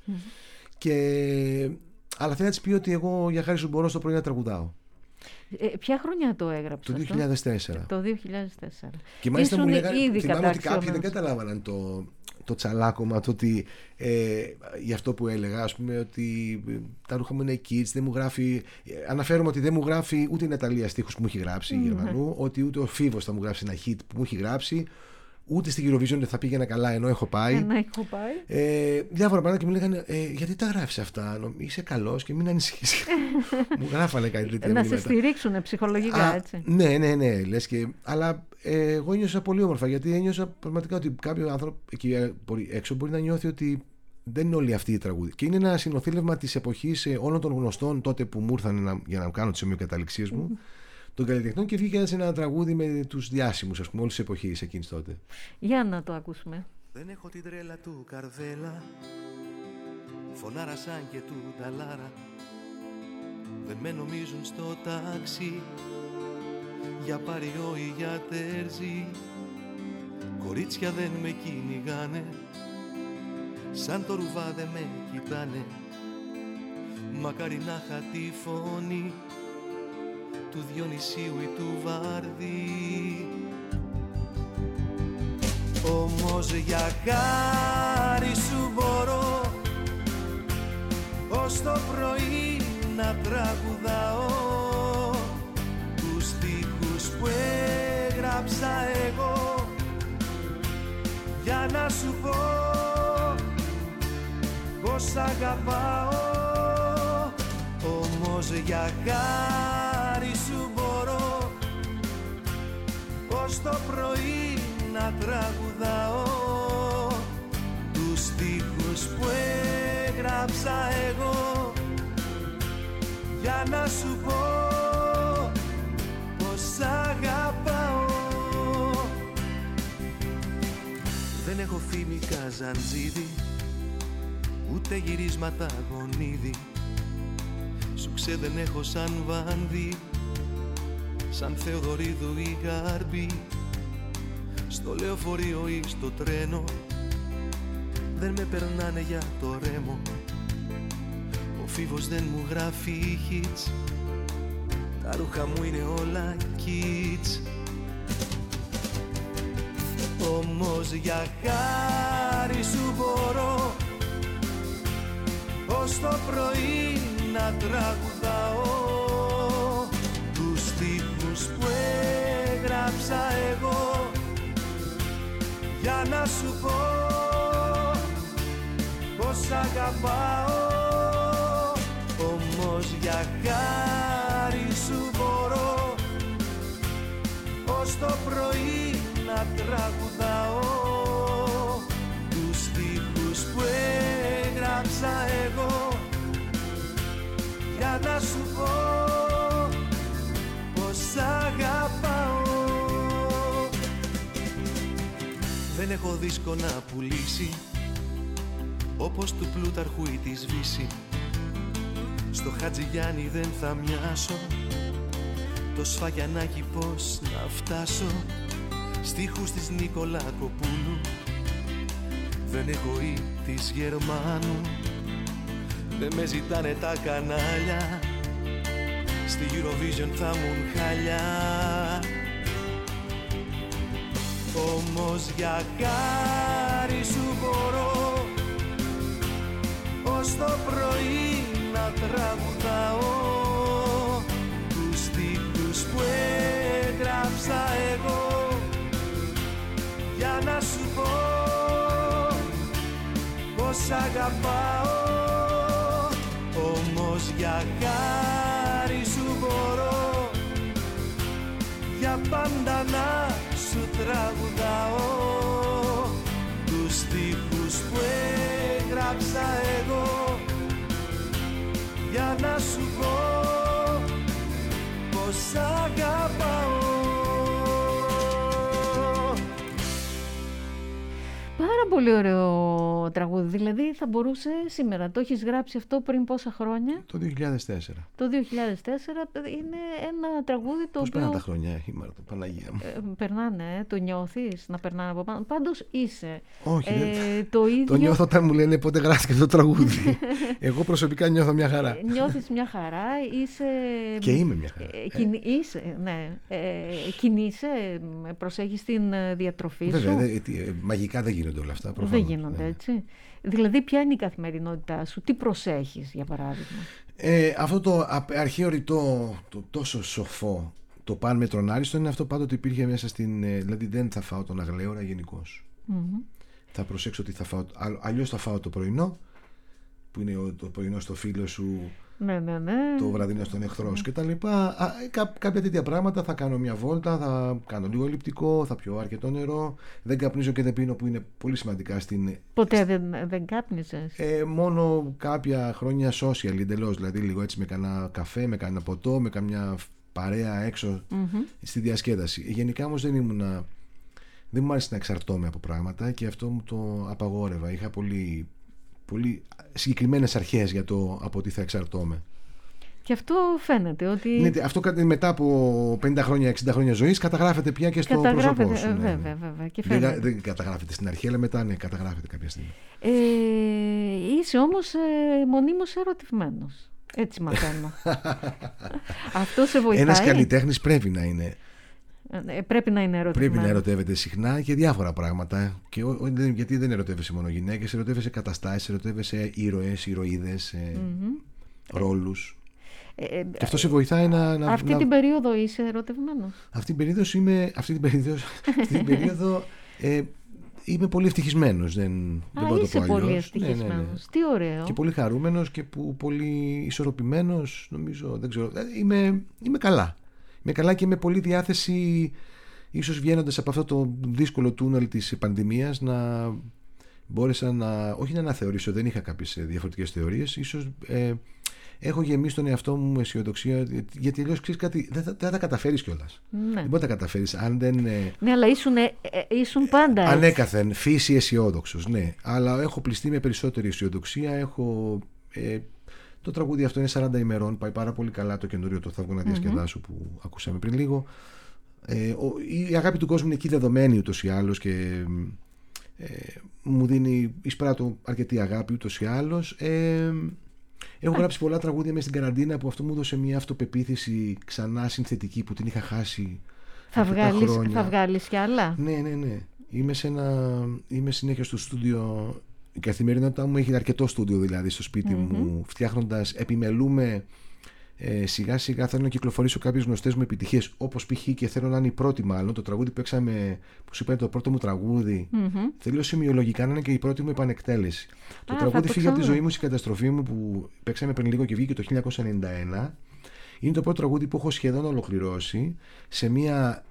Αλλά θέλει να της πει ότι εγώ για χάρη σου μπορώ στο πρωί να τραγουδάω. Ποια χρονιά το έγραψες? Το 2004. Το 2004. Και μάλιστα μου λέγανε, θυμάμαι ότι κάποιοι δεν καταλάβαναν το τσαλάκωμα, το ότι για αυτό που έλεγα, ας πούμε, ότι τα ρούχα μου είναι kids, δεν μου γράφει, αναφέρομαι ότι δεν μου γράφει ούτε η Ναταλία στίχους που μου έχει γράψει, Γερμανού, ότι ούτε ο Φίβος θα μου γράψει ένα hit που μου έχει γράψει, ούτε στην Eurovision δεν θα πήγαινα καλά ενώ έχω πάει. Διάφορα πράγματα και μου λέγανε γιατί τα γράφεις αυτά, είσαι καλός και μην ανησυχείς. Μου γράφανε κάτι τέτοια. Να σε στηρίξουν ψυχολογικά, έτσι. Ναι, λες και. Αλλά εγώ νιώσα πολύ όμορφα, γιατί ένιωσα πραγματικά ότι κάποιο άνθρωπο εκεί έξω μπορεί να νιώθει ότι δεν είναι όλοι αυτοί οι τραγούδοι. Και είναι ένα συνοθήλευμα της εποχής όλων των γνωστών τότε που μου ήρθαν για να κάνω τις ομοιοκαταληξίες μου, των καλλιτεχνών, και βγήκε ένα τραγούδι με τους διάσημους, ας πούμε, όλης της εποχής εκείνης τότε. Για να το ακούσουμε. Δεν έχω την τρέλα του Καρβέλα, φωνάρα σαν και του Νταλάρα. Δεν με νομίζουν στο ταξί για παριό ή για τερζή. Κορίτσια δεν με κυνηγάνε, σαν το ρουβά δεν με κοιτάνε. Μακάρι να είχα τη φωνή του Διονυσίου ή του Βαρδί. Όμως για χάρη σου μπορώ ως το πρωί να τραγουδάω τους στίχους που έγραψα εγώ, για να σου πω πως αγαπάω. Όμως για χάρη σου μπορώ ως το πρωί να τραγουδάω τους στίχους που έγραψα εγώ, για να σου πω πως αγαπάω. Δεν έχω φήμη Καζαντζίδη, ούτε γυρίσματα γονίδι. Σουξέ δεν έχω σαν Βανδί, σαν Θεοδωρίδου ή Γαρμπή. Στο λεωφορείο ή στο τρένο δεν με περνάνε για το ρέμο. Ο φίβος δεν μου γράφει hits, τα ρούχα μου είναι όλα kids. Όμως για χάρη σου μπορώ ως το πρωί να τραγουδάω τους στίχους που έγραψα εγώ, για να σου πω πως αγαπάω. Όμως για χάρη σου μπορώ ως το πρωί να τραγουδάω τους στίχους που έγραψα εγώ, για να σου πω πως αγαπάω. Δεν έχω δίσκο να πουλήσει όπως του Πλούταρχου ή της Βύση. Στο Χατζηγιάννη δεν θα μοιάσω, το Σφαγιανάκι πως να φτάσω. Στίχους της Νικολακοπούλου δεν έχω ή της Γερμάνου. Δεν με ζητάνε τα κανάλια, στη Eurovision θα μουν χάλια. Όμως για χάρη σου μπορώ ως το πρωί να τραγουδάω τους στίχους που έγραψα εγώ, για να σου πω πως αγαπάω. Όμως για χάρη σου μπορώ για πάντα να σου τραγουδάω τους στίχους που έγραψα εγώ, για να σου πω πως αγαπάω. Πάρα πολύ ωραίο τραγούδι. Δηλαδή θα μπορούσε σήμερα, το έχεις γράψει αυτό πριν πόσα χρόνια? Το 2004. Το 2004 είναι ένα τραγούδι το πώς οποίο... περνάνε τα χρόνια, η Μάρτα, Παναγία μου. Περνάνε, το νιώθεις να περνάνε από πάνω? Πάντως είσαι. Όχι, το ίδιο... το νιώθω όταν μου λένε πότε γράφτηκε αυτό το τραγούδι. Εγώ προσωπικά νιώθω μια χαρά. Νιώθεις μια χαρά, είσαι... Και είμαι μια χαρά. Είσαι, ναι. Κινείσαι, προσέχεις την διατροφή σου. Βέβαια, μαγικά δεν γίνονται όλα αυτά. Προφανώς, δεν γίνονται, έτσι. Δηλαδή, ποια είναι η καθημερινότητά σου, τι προσέχεις, για παράδειγμα? Αυτό το αρχαίο ρητό, το τόσο σοφό, Το παν με τρονάριστο είναι αυτό πάντοτε υπήρχε μέσα στην. Δηλαδή δεν θα φάω τον αγλέωρα γενικώς. Θα προσέξω τι θα φάω. Αλλιώς θα φάω το πρωινό, που είναι το πρωινό στο φίλο σου, Ναι. το βραδινό στον εχθρό σου κτλ. Κάποια τέτοια πράγματα. Θα κάνω μια βόλτα, θα κάνω λίγο ελιπτικό, θα πιω αρκετό νερό. Δεν καπνίζω και δεν πίνω, που είναι πολύ σημαντικά στην. Ποτέ δεν κάπνιζες? Μόνο κάποια χρόνια social εντελώς. Δηλαδή λίγο έτσι με κανένα καφέ, με κανένα ποτό, με καμιά παρέα έξω στη διασκέδαση. Γενικά όμως δεν μου άρεσε να εξαρτώμαι από πράγματα και αυτό μου το απαγόρευα. Είχα πολύ συγκεκριμένες αρχές για το από τι θα εξαρτώμαι. Και αυτό φαίνεται ότι. Ναι, αυτό μετά από 50 χρόνια, 60 χρόνια ζωής καταγράφεται πια και στο πρόσωπό σου. Βέβαια. Και δεν καταγράφεται στην αρχή, αλλά μετά καταγράφεται κάποια στιγμή. Είσαι όμως μονίμως ερωτευμένος. Έτσι μαθαίνω. Αυτό σε βοηθάει? Ένας καλλιτέχνης πρέπει να είναι. Πρέπει να είναι ερωτευμένος. Πρέπει να ερωτεύεται συχνά για διάφορα πράγματα. Και γιατί δεν ερωτεύεσαι μόνο γυναίκες, ερωτεύεσαι καταστάσεις, ερωτεύεσαι ήρωες, ηρωίδες, ρόλους. Και αυτό σε βοηθάει να. Αυτή την περίοδο είσαι ερωτευμένος? Αυτή την περίοδο είμαι πολύ ευτυχισμένος. Δεν μπορώ να το πω αλλιώς. Πολύ ευτυχισμένος. Ναι. Τι ωραίο. Και πολύ χαρούμενος και πολύ ισορροπημένος, νομίζω. Δεν ξέρω. Είμαι καλά. Είμαι καλά και με πολύ διάθεση, ίσως βγαίνοντας από αυτό το δύσκολο τούνελ της πανδημίας, να μπόρεσα όχι να αναθεωρήσω, δεν είχα κάποιες διαφορετικές θεωρίες, ίσως έχω γεμίσει τον εαυτό μου με αισιοδοξία, γιατί αλλιώς ξέρεις κάτι, δεν θα τα καταφέρεις κιόλας. Ναι. Δεν μπορεί να τα καταφέρεις αν δεν. Ναι, αλλά ήσουν πάντα έτσι. Ανέκαθεν φύση αισιόδοξος, ναι. Αλλά έχω πληστεί με περισσότερη αισιοδοξία. Το τραγούδι αυτό είναι 40 ημερών, πάει πάρα πολύ καλά, το καινούριο, το «Θα βγω να διασκεδάσω» που ακούσαμε πριν λίγο. Η αγάπη του κόσμου είναι εκεί δεδομένη ούτως ή άλλως και μου δίνει, εισπράττω αρκετή αγάπη ούτως ή άλλως. Έχω γράψει πολλά τραγούδια μέσα στην καραντίνα που αυτό μου έδωσε μια αυτοπεποίθηση ξανά συνθετική που την είχα χάσει. Θα βγάλεις κι άλλα? Ναι. Είμαι συνέχεια στο στούντιο. Η καθημερινότητά μου έχει αρκετό στούντιο δηλαδή στο σπίτι μου, φτιάχνοντας, επιμελούμε σιγά σιγά. Θέλω να κυκλοφορήσω κάποιες γνωστές μου επιτυχίες, όπως π.χ. και θέλω να είναι η πρώτη, μάλλον το τραγούδι που παίξαμε, που σου είπα, το πρώτο μου τραγούδι. Θέλω σημειολογικά να είναι και η πρώτη μου επανεκτέλεση. Το τραγούδι «Φύγε από τη ζωή μου, η καταστροφή μου», που παίξαμε πριν λίγο και βγήκε το 1991, είναι το πρώτο τραγούδι που έχω σχεδόν ολοκληρώσει σε μια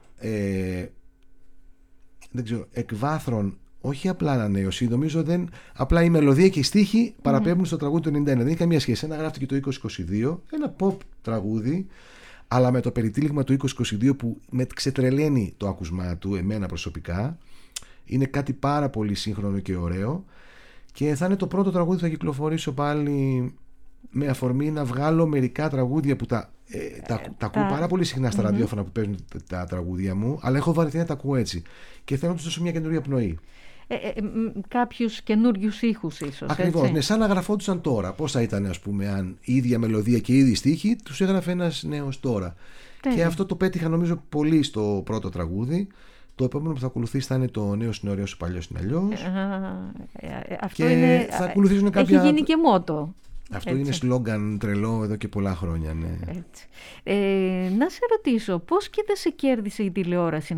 δεν ξέρω, εκβάθρον. Όχι απλά ανανέωση, νομίζω απλά η μελωδία και οι στίχοι παραπέμπουν στο τραγούδι του 91. Δεν έχει καμία σχέση. Ένα γράφτηκε το 2022, ένα pop τραγούδι, αλλά με το περιτύλιγμα του 2022 που με ξετρελαίνει το άκουσμά του, εμένα προσωπικά. Είναι κάτι πάρα πολύ σύγχρονο και ωραίο. Και θα είναι το πρώτο τραγούδι που θα κυκλοφορήσω πάλι με αφορμή να βγάλω μερικά τραγούδια που τα ακούω πάρα πολύ συχνά στα ραδιόφωνα που παίζουν τα τραγούδια μου, αλλά έχω βαρεθεί να τα ακούω έτσι. Και θέλω να τους δώσω μια καινούργια πνοή. Κάποιους καινούριους ήχους ίσως. Ακριβώς, ναι, σαν να γραφόντουσαν τώρα. Πώς θα ήταν, ας πούμε, αν η ίδια μελωδία και οι ίδιοι στίχοι τους έγραφε ένας νέος τώρα. Και αυτό το πέτυχα νομίζω πολύ στο πρώτο τραγούδι. Το επόμενο που θα ακολουθήσει θα είναι το «Νέος είναι ωραίος, ο παλιός είναι αλλιώς». Αυτό είναι. Θα ακολουθήσουν κάποια. Έχει γίνει και μότο. Αυτό είναι σλόγγαν τρελό εδώ και πολλά χρόνια, ναι. Έτσι. Να σε ρωτήσω, πώς και δεν σε κέρδισε η τηλεόραση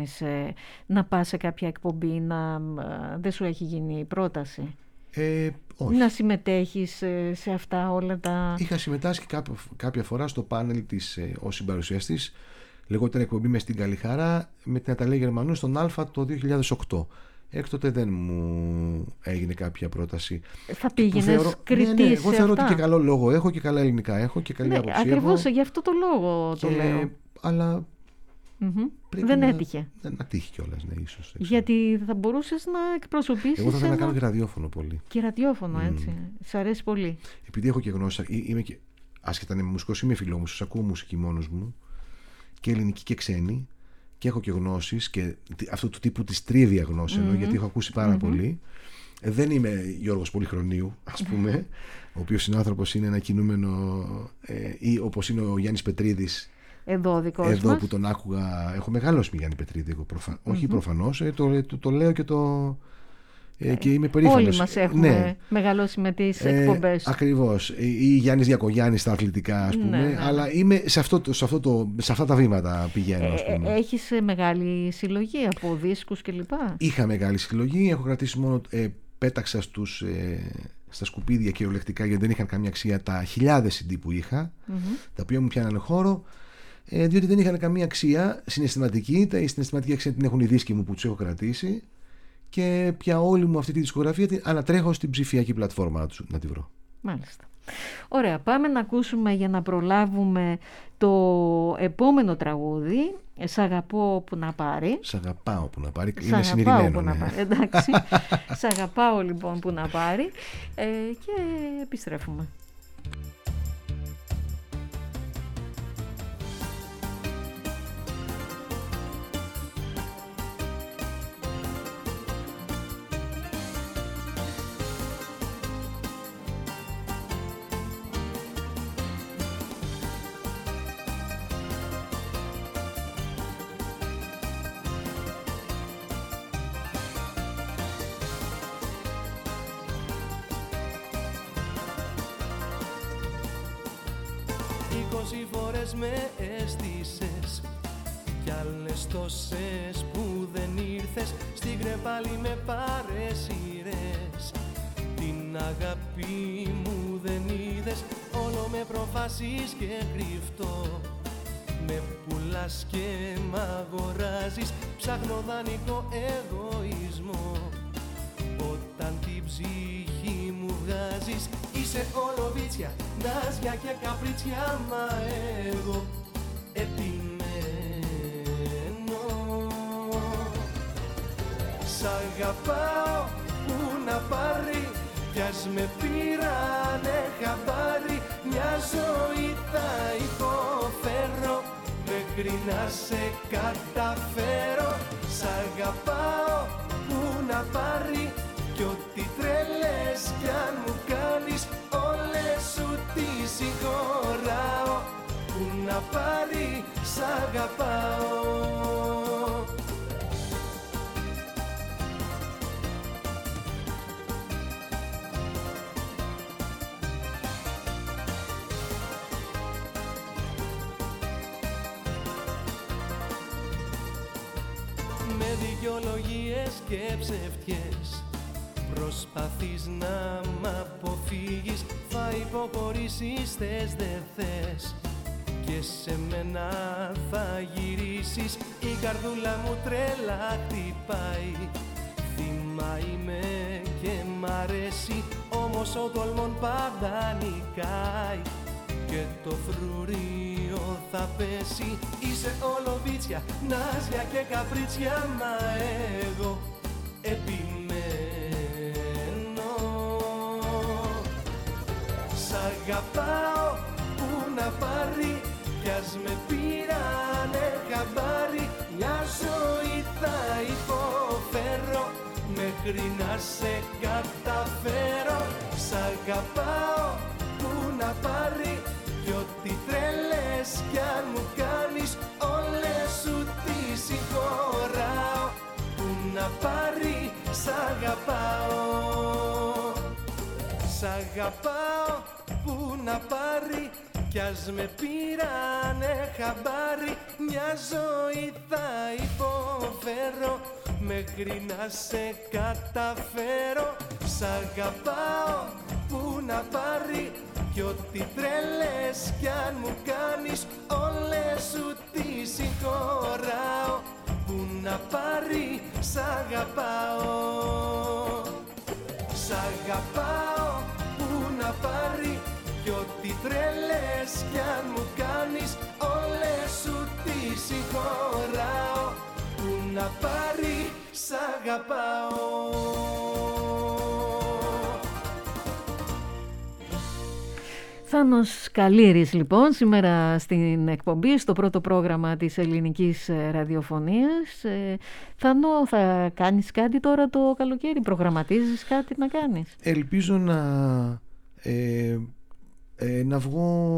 να πας σε κάποια εκπομπή, δεν σου έχει γίνει η πρόταση? Όχι. Να συμμετέχεις σε αυτά όλα τα. Είχα συμμετάσχει κάποια φορά στο πάνελ της ως συμπαρουσιαστής, λεγόταν εκπομπή «Μες στην καλή χαρά», με την Αταλία Γερμανού στον Α το 2008. Έκτοτε δεν μου έγινε κάποια πρόταση. Θα πήγαινες κριτής? Ναι, εγώ θεωρώ ότι και καλό λόγο έχω και καλά ελληνικά έχω και καλή άποψη. Ακριβώς γι' αυτό το λόγο το λέω. Αλλά δεν έτυχε. Δεν ατύχει κιόλας, ναι, ίσως. Γιατί θα μπορούσες να εκπροσωπήσεις. Εγώ θα ήθελα να κάνω και ραδιόφωνο πολύ. Και ραδιόφωνο, έτσι. Σ' αρέσει πολύ. Επειδή έχω και γνώση, άσχετα να είμαι μουσικός, είμαι φιλόμουσος, ακούω μουσική μόνος μου, και ελληνική και ξένη. Και έχω και γνώσεις και αυτού του τύπου της τρίβια γνώση, γιατί έχω ακούσει πάρα πολύ. Δεν είμαι Γιώργος Πολυχρονίου, ας πούμε, ο οποίος είναι άνθρωπος, είναι ένα κινούμενο, ή όπως είναι ο Γιάννης Πετρίδης. Εδώ μας. Που τον άκουγα. Έχω μεγαλώσει με Γιάννη Πετρίδη. Όχι προφανώς. Το λέω και Και είμαι περήφανος. Όλοι μας έχουμε μεγαλώσει με τις εκπομπές. Ακριβώς. Ή Γιάννης Διακογιάννης στα αθλητικά, ας πούμε. Αλλά είμαι σε αυτά τα βήματα πηγαίνω, ας πούμε. Έχεις μεγάλη συλλογή από δίσκους κλπ? Είχα μεγάλη συλλογή. Έχω κρατήσει μόνο... πέταξα στα σκουπίδια κυριολεκτικά, γιατί δεν είχαν καμία αξία, τα χιλιάδες CD που είχα, τα οποία μου πιάνανε χώρο, διότι δεν είχαν καμία αξία συναισθηματική. Η συναισθηματική αξία την έχουν οι δίσκοι μου που τους έχω κρατήσει, και πια όλη μου αυτή τη δισκογραφία την ανατρέχω στην ψηφιακή πλατφόρμα να τη βρω. Μάλιστα. Ωραία, πάμε να ακούσουμε, για να προλάβουμε, το επόμενο τραγούδι. Σ' αγαπώ που να πάρει. Σ' αγαπάω που να πάρει. Είναι συνειρημένο. Εντάξει. Σ' αγαπάω λοιπόν που να πάρει. Και επιστρέφουμε. Με αίσθησες κι άλλες τόσες που δεν ήρθες. Στιγρέ πάλι με παρεσύρες. Την αγάπη μου δεν είδες. Όλο με προφάσεις και κρυφτό. Με πουλάς και μ' αγοράζεις. Ψάχνω δανεικό εγωισμό. Όταν την ψυχή μου βγάζεις, είσαι όλο βίτσια, νάζια και καπρίτσια. Μα εγώ επιμένω. Σ' αγαπάω που να πάρει, κι ας με πήρανε χαμπάρι. Μια ζωή θα υποφέρω, μέχρι να σε καταφέρω. Σ' αγαπάω που να πάρει, κι ό,τι τρέλες κι αν μου κάνεις, όλες σου τις συγχωράω. Που να πάρει, σ' αγαπάω. Με δικαιολογίες και ψευτιές προσπαθείς να μ' αποφύγεις. Θα υποχωρήσεις, θες δε θες, και σε μένα θα γυρίσεις. Η καρδούλα μου τρέλα χτυπάει. Θύμα είμαι και μ' αρέσει, όμως ο τολμών πάντα νικάει. Και το φρουρίο θα πέσει. Είσαι όλο βίτσια, νάζια και καπρίτσια. Μα εγώ επιμένω. Σ' αγαπάω που να πάρει, κι ας με πήρανε χαμπάρι. Μια ζωή θα υποφέρω, μέχρι να σε καταφέρω. Σ' αγαπάω που να πάρει, κι ό,τι τρέλες κι αν μου κάνεις, όλες σου τις συγχωράω. Που να πάρει, σ' αγαπάω. Σ' αγαπάω που να πάρει, κι ας με πήρανε χαμπάρι. Μια ζωή θα υποφέρω, μέχρι να σε καταφέρω. Σ' αγαπάω που να πάρει, κι ό,τι τρέλες κι αν μου κάνεις, όλες σου τις συγχωράω. Που να πάρει, σ' αγαπάω. Σ' αγαπάω που να πάρει, κι ό,τι τρέλες κι αν μου κάνεις, όλες σου τις συγχωράω. Που να πάρει, σ' αγαπάω. Θάνος Καλήρης λοιπόν σήμερα στην εκπομπή, στο πρώτο πρόγραμμα της ελληνικής ραδιοφωνίας. Θάνο, θα κάνεις κάτι τώρα το καλοκαίρι, προγραμματίζεις κάτι να κάνεις? Ελπίζω να βγω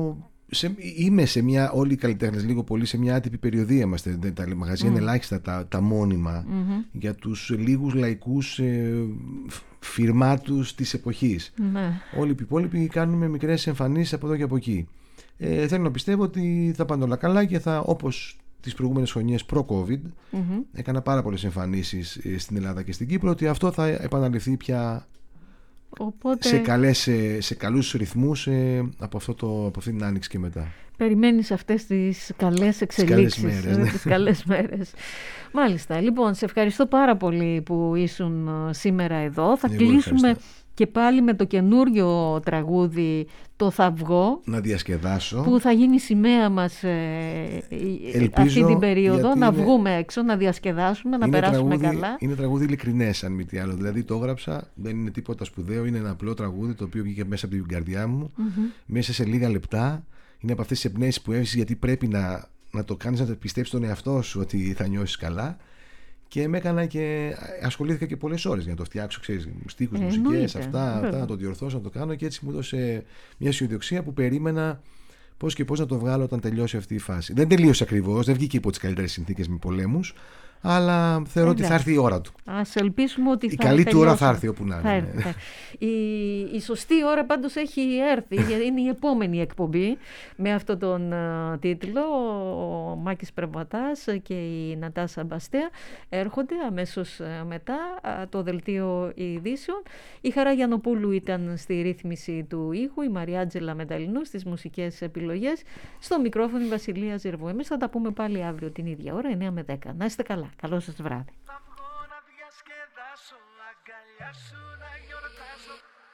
είμαι σε μια, όλοι οι καλλιτέχνες λίγο πολύ σε μια άτυπη περιοδία είμαστε. Τα μαγαζιά είναι ελάχιστα τα μόνιμα για τους λίγους λαϊκούς φυρμάτους της εποχής. Όλοι οι υπόλοιποι κάνουμε μικρές εμφανίσεις από εδώ και από εκεί. Θέλω να πιστεύω ότι θα πάνε όλα καλά και θα, όπως τις προηγούμενες χρονιές προ-COVID, έκανα πάρα πολλές εμφανίσεις στην Ελλάδα και στην Κύπρο, ότι αυτό θα επαναληφθεί πια. Οπότε... σε καλούς ρυθμούς από αυτή την άνοιξη και μετά. Περιμένεις αυτές τις καλές εξελίξεις, τις καλές μέρες. Μάλιστα. Λοιπόν, σε ευχαριστώ πάρα πολύ που ήσουν σήμερα εδώ. Θα κλείσουμε και πάλι με το καινούριο τραγούδι, το «Θα βγω», να διασκεδάσω, που θα γίνει σημαία μας αυτή την περίοδο, να βγούμε έξω, να διασκεδάσουμε, να περάσουμε καλά. Είναι τραγούδι ειλικρινές, αν μη τι άλλο. Δηλαδή το έγραψα, δεν είναι τίποτα σπουδαίο, είναι ένα απλό τραγούδι το οποίο βγήκε μέσα από την καρδιά μου, μέσα σε λίγα λεπτά. Είναι από αυτές τις εμπνέσεις που έβησες, γιατί πρέπει να το κάνεις, να το πιστέψεις τον εαυτό σου ότι θα νιώσεις καλά. Και με έκανα και ασχολήθηκα και πολλές ώρες για να το φτιάξω, ξέρεις, στίχους, μουσικές, αυτά, να το διορθώσω, να το κάνω, και έτσι μου έδωσε μια αισιοδοξία που περίμενα πώς και πώς να το βγάλω όταν τελειώσει αυτή η φάση. Δεν τελείωσε ακριβώς, δεν βγήκε υπό τις καλύτερες συνθήκες με πολέμους, αλλά θεωρώ ότι θα έρθει η ώρα του. Ας ελπίσουμε ότι η καλή του ώρα θα έρθει όπου να είναι. Η σωστή ώρα πάντως έχει έρθει, γιατί είναι η επόμενη εκπομπή με αυτόν τον τίτλο. Ο Μάκης Πρεβατάς και η Νατάσα Μπαστέα έρχονται αμέσως μετά, το δελτίο ειδήσεων. Η Χαρά Γιαννοπούλου ήταν στη ρύθμιση του ήχου, η Μαριάτζελα Μεταλλινού στις μουσικές επιλογές, στο μικρόφωνο η Βασιλεία Ζερβού. Εμείς θα τα πούμε πάλι αύριο την ίδια ώρα, 9 με 10. Να είστε καλά. Καλό σας βράδυ. Θα βγω να διασκεδάσω, αγκαλιά σου να γιορτάσω.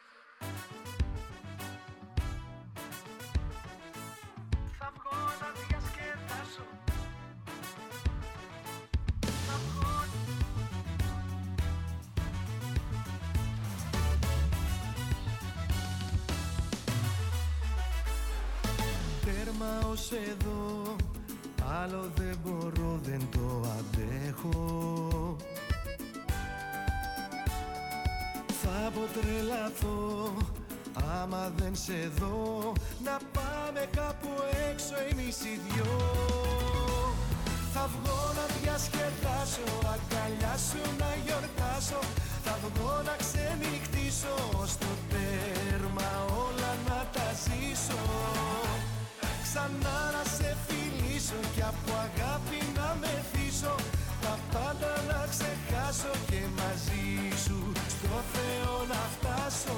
Θα βγω να διασκεδάσω. Θα βγω. Τέρμα ως εδώ, άλλο δεν μπορώ, δεν το αντέχω. Θα αποτρελαθώ άμα δεν σε δω. Να πάμε κάπου έξω εμείς οι δυο. Θα βγω να διασκεδάσω, αγκαλιά σου να γιορτάσω. Θα βγω να ξενυχτήσω, στο τέρμα όλα να τα ζήσω. Ξανά να σε φιλήσω κι από αγάπη να μεθύσω. Τα πάντα να ξεχάσω και μαζί σου στο Θεό να φτάσω.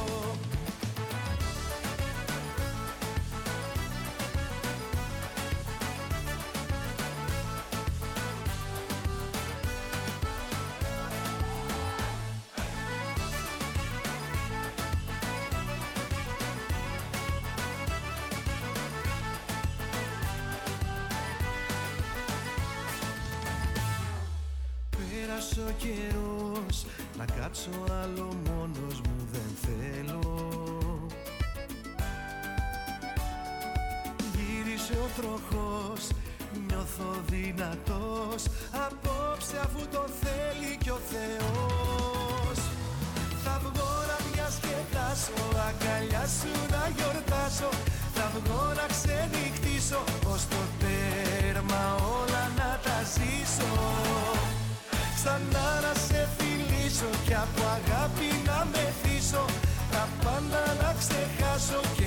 Πέρασε ο καιρός, να κάτσω άλλο μόνος μου δεν θέλω. Γύρισε ο τροχός, νιώθω δυνατός. Απόψε αφού το θέλει κι ο Θεός. Θα βγω να διασκεδάσω, αγκαλιά σου να γιορτάσω. Θα βγω να ξενυχτήσω, ως το τέρμα όλα να τα ζήσω. Ξανά να σε φιλήσω κι από αγάπη να μεθύσω. Τα πάντα να ξεχάσω και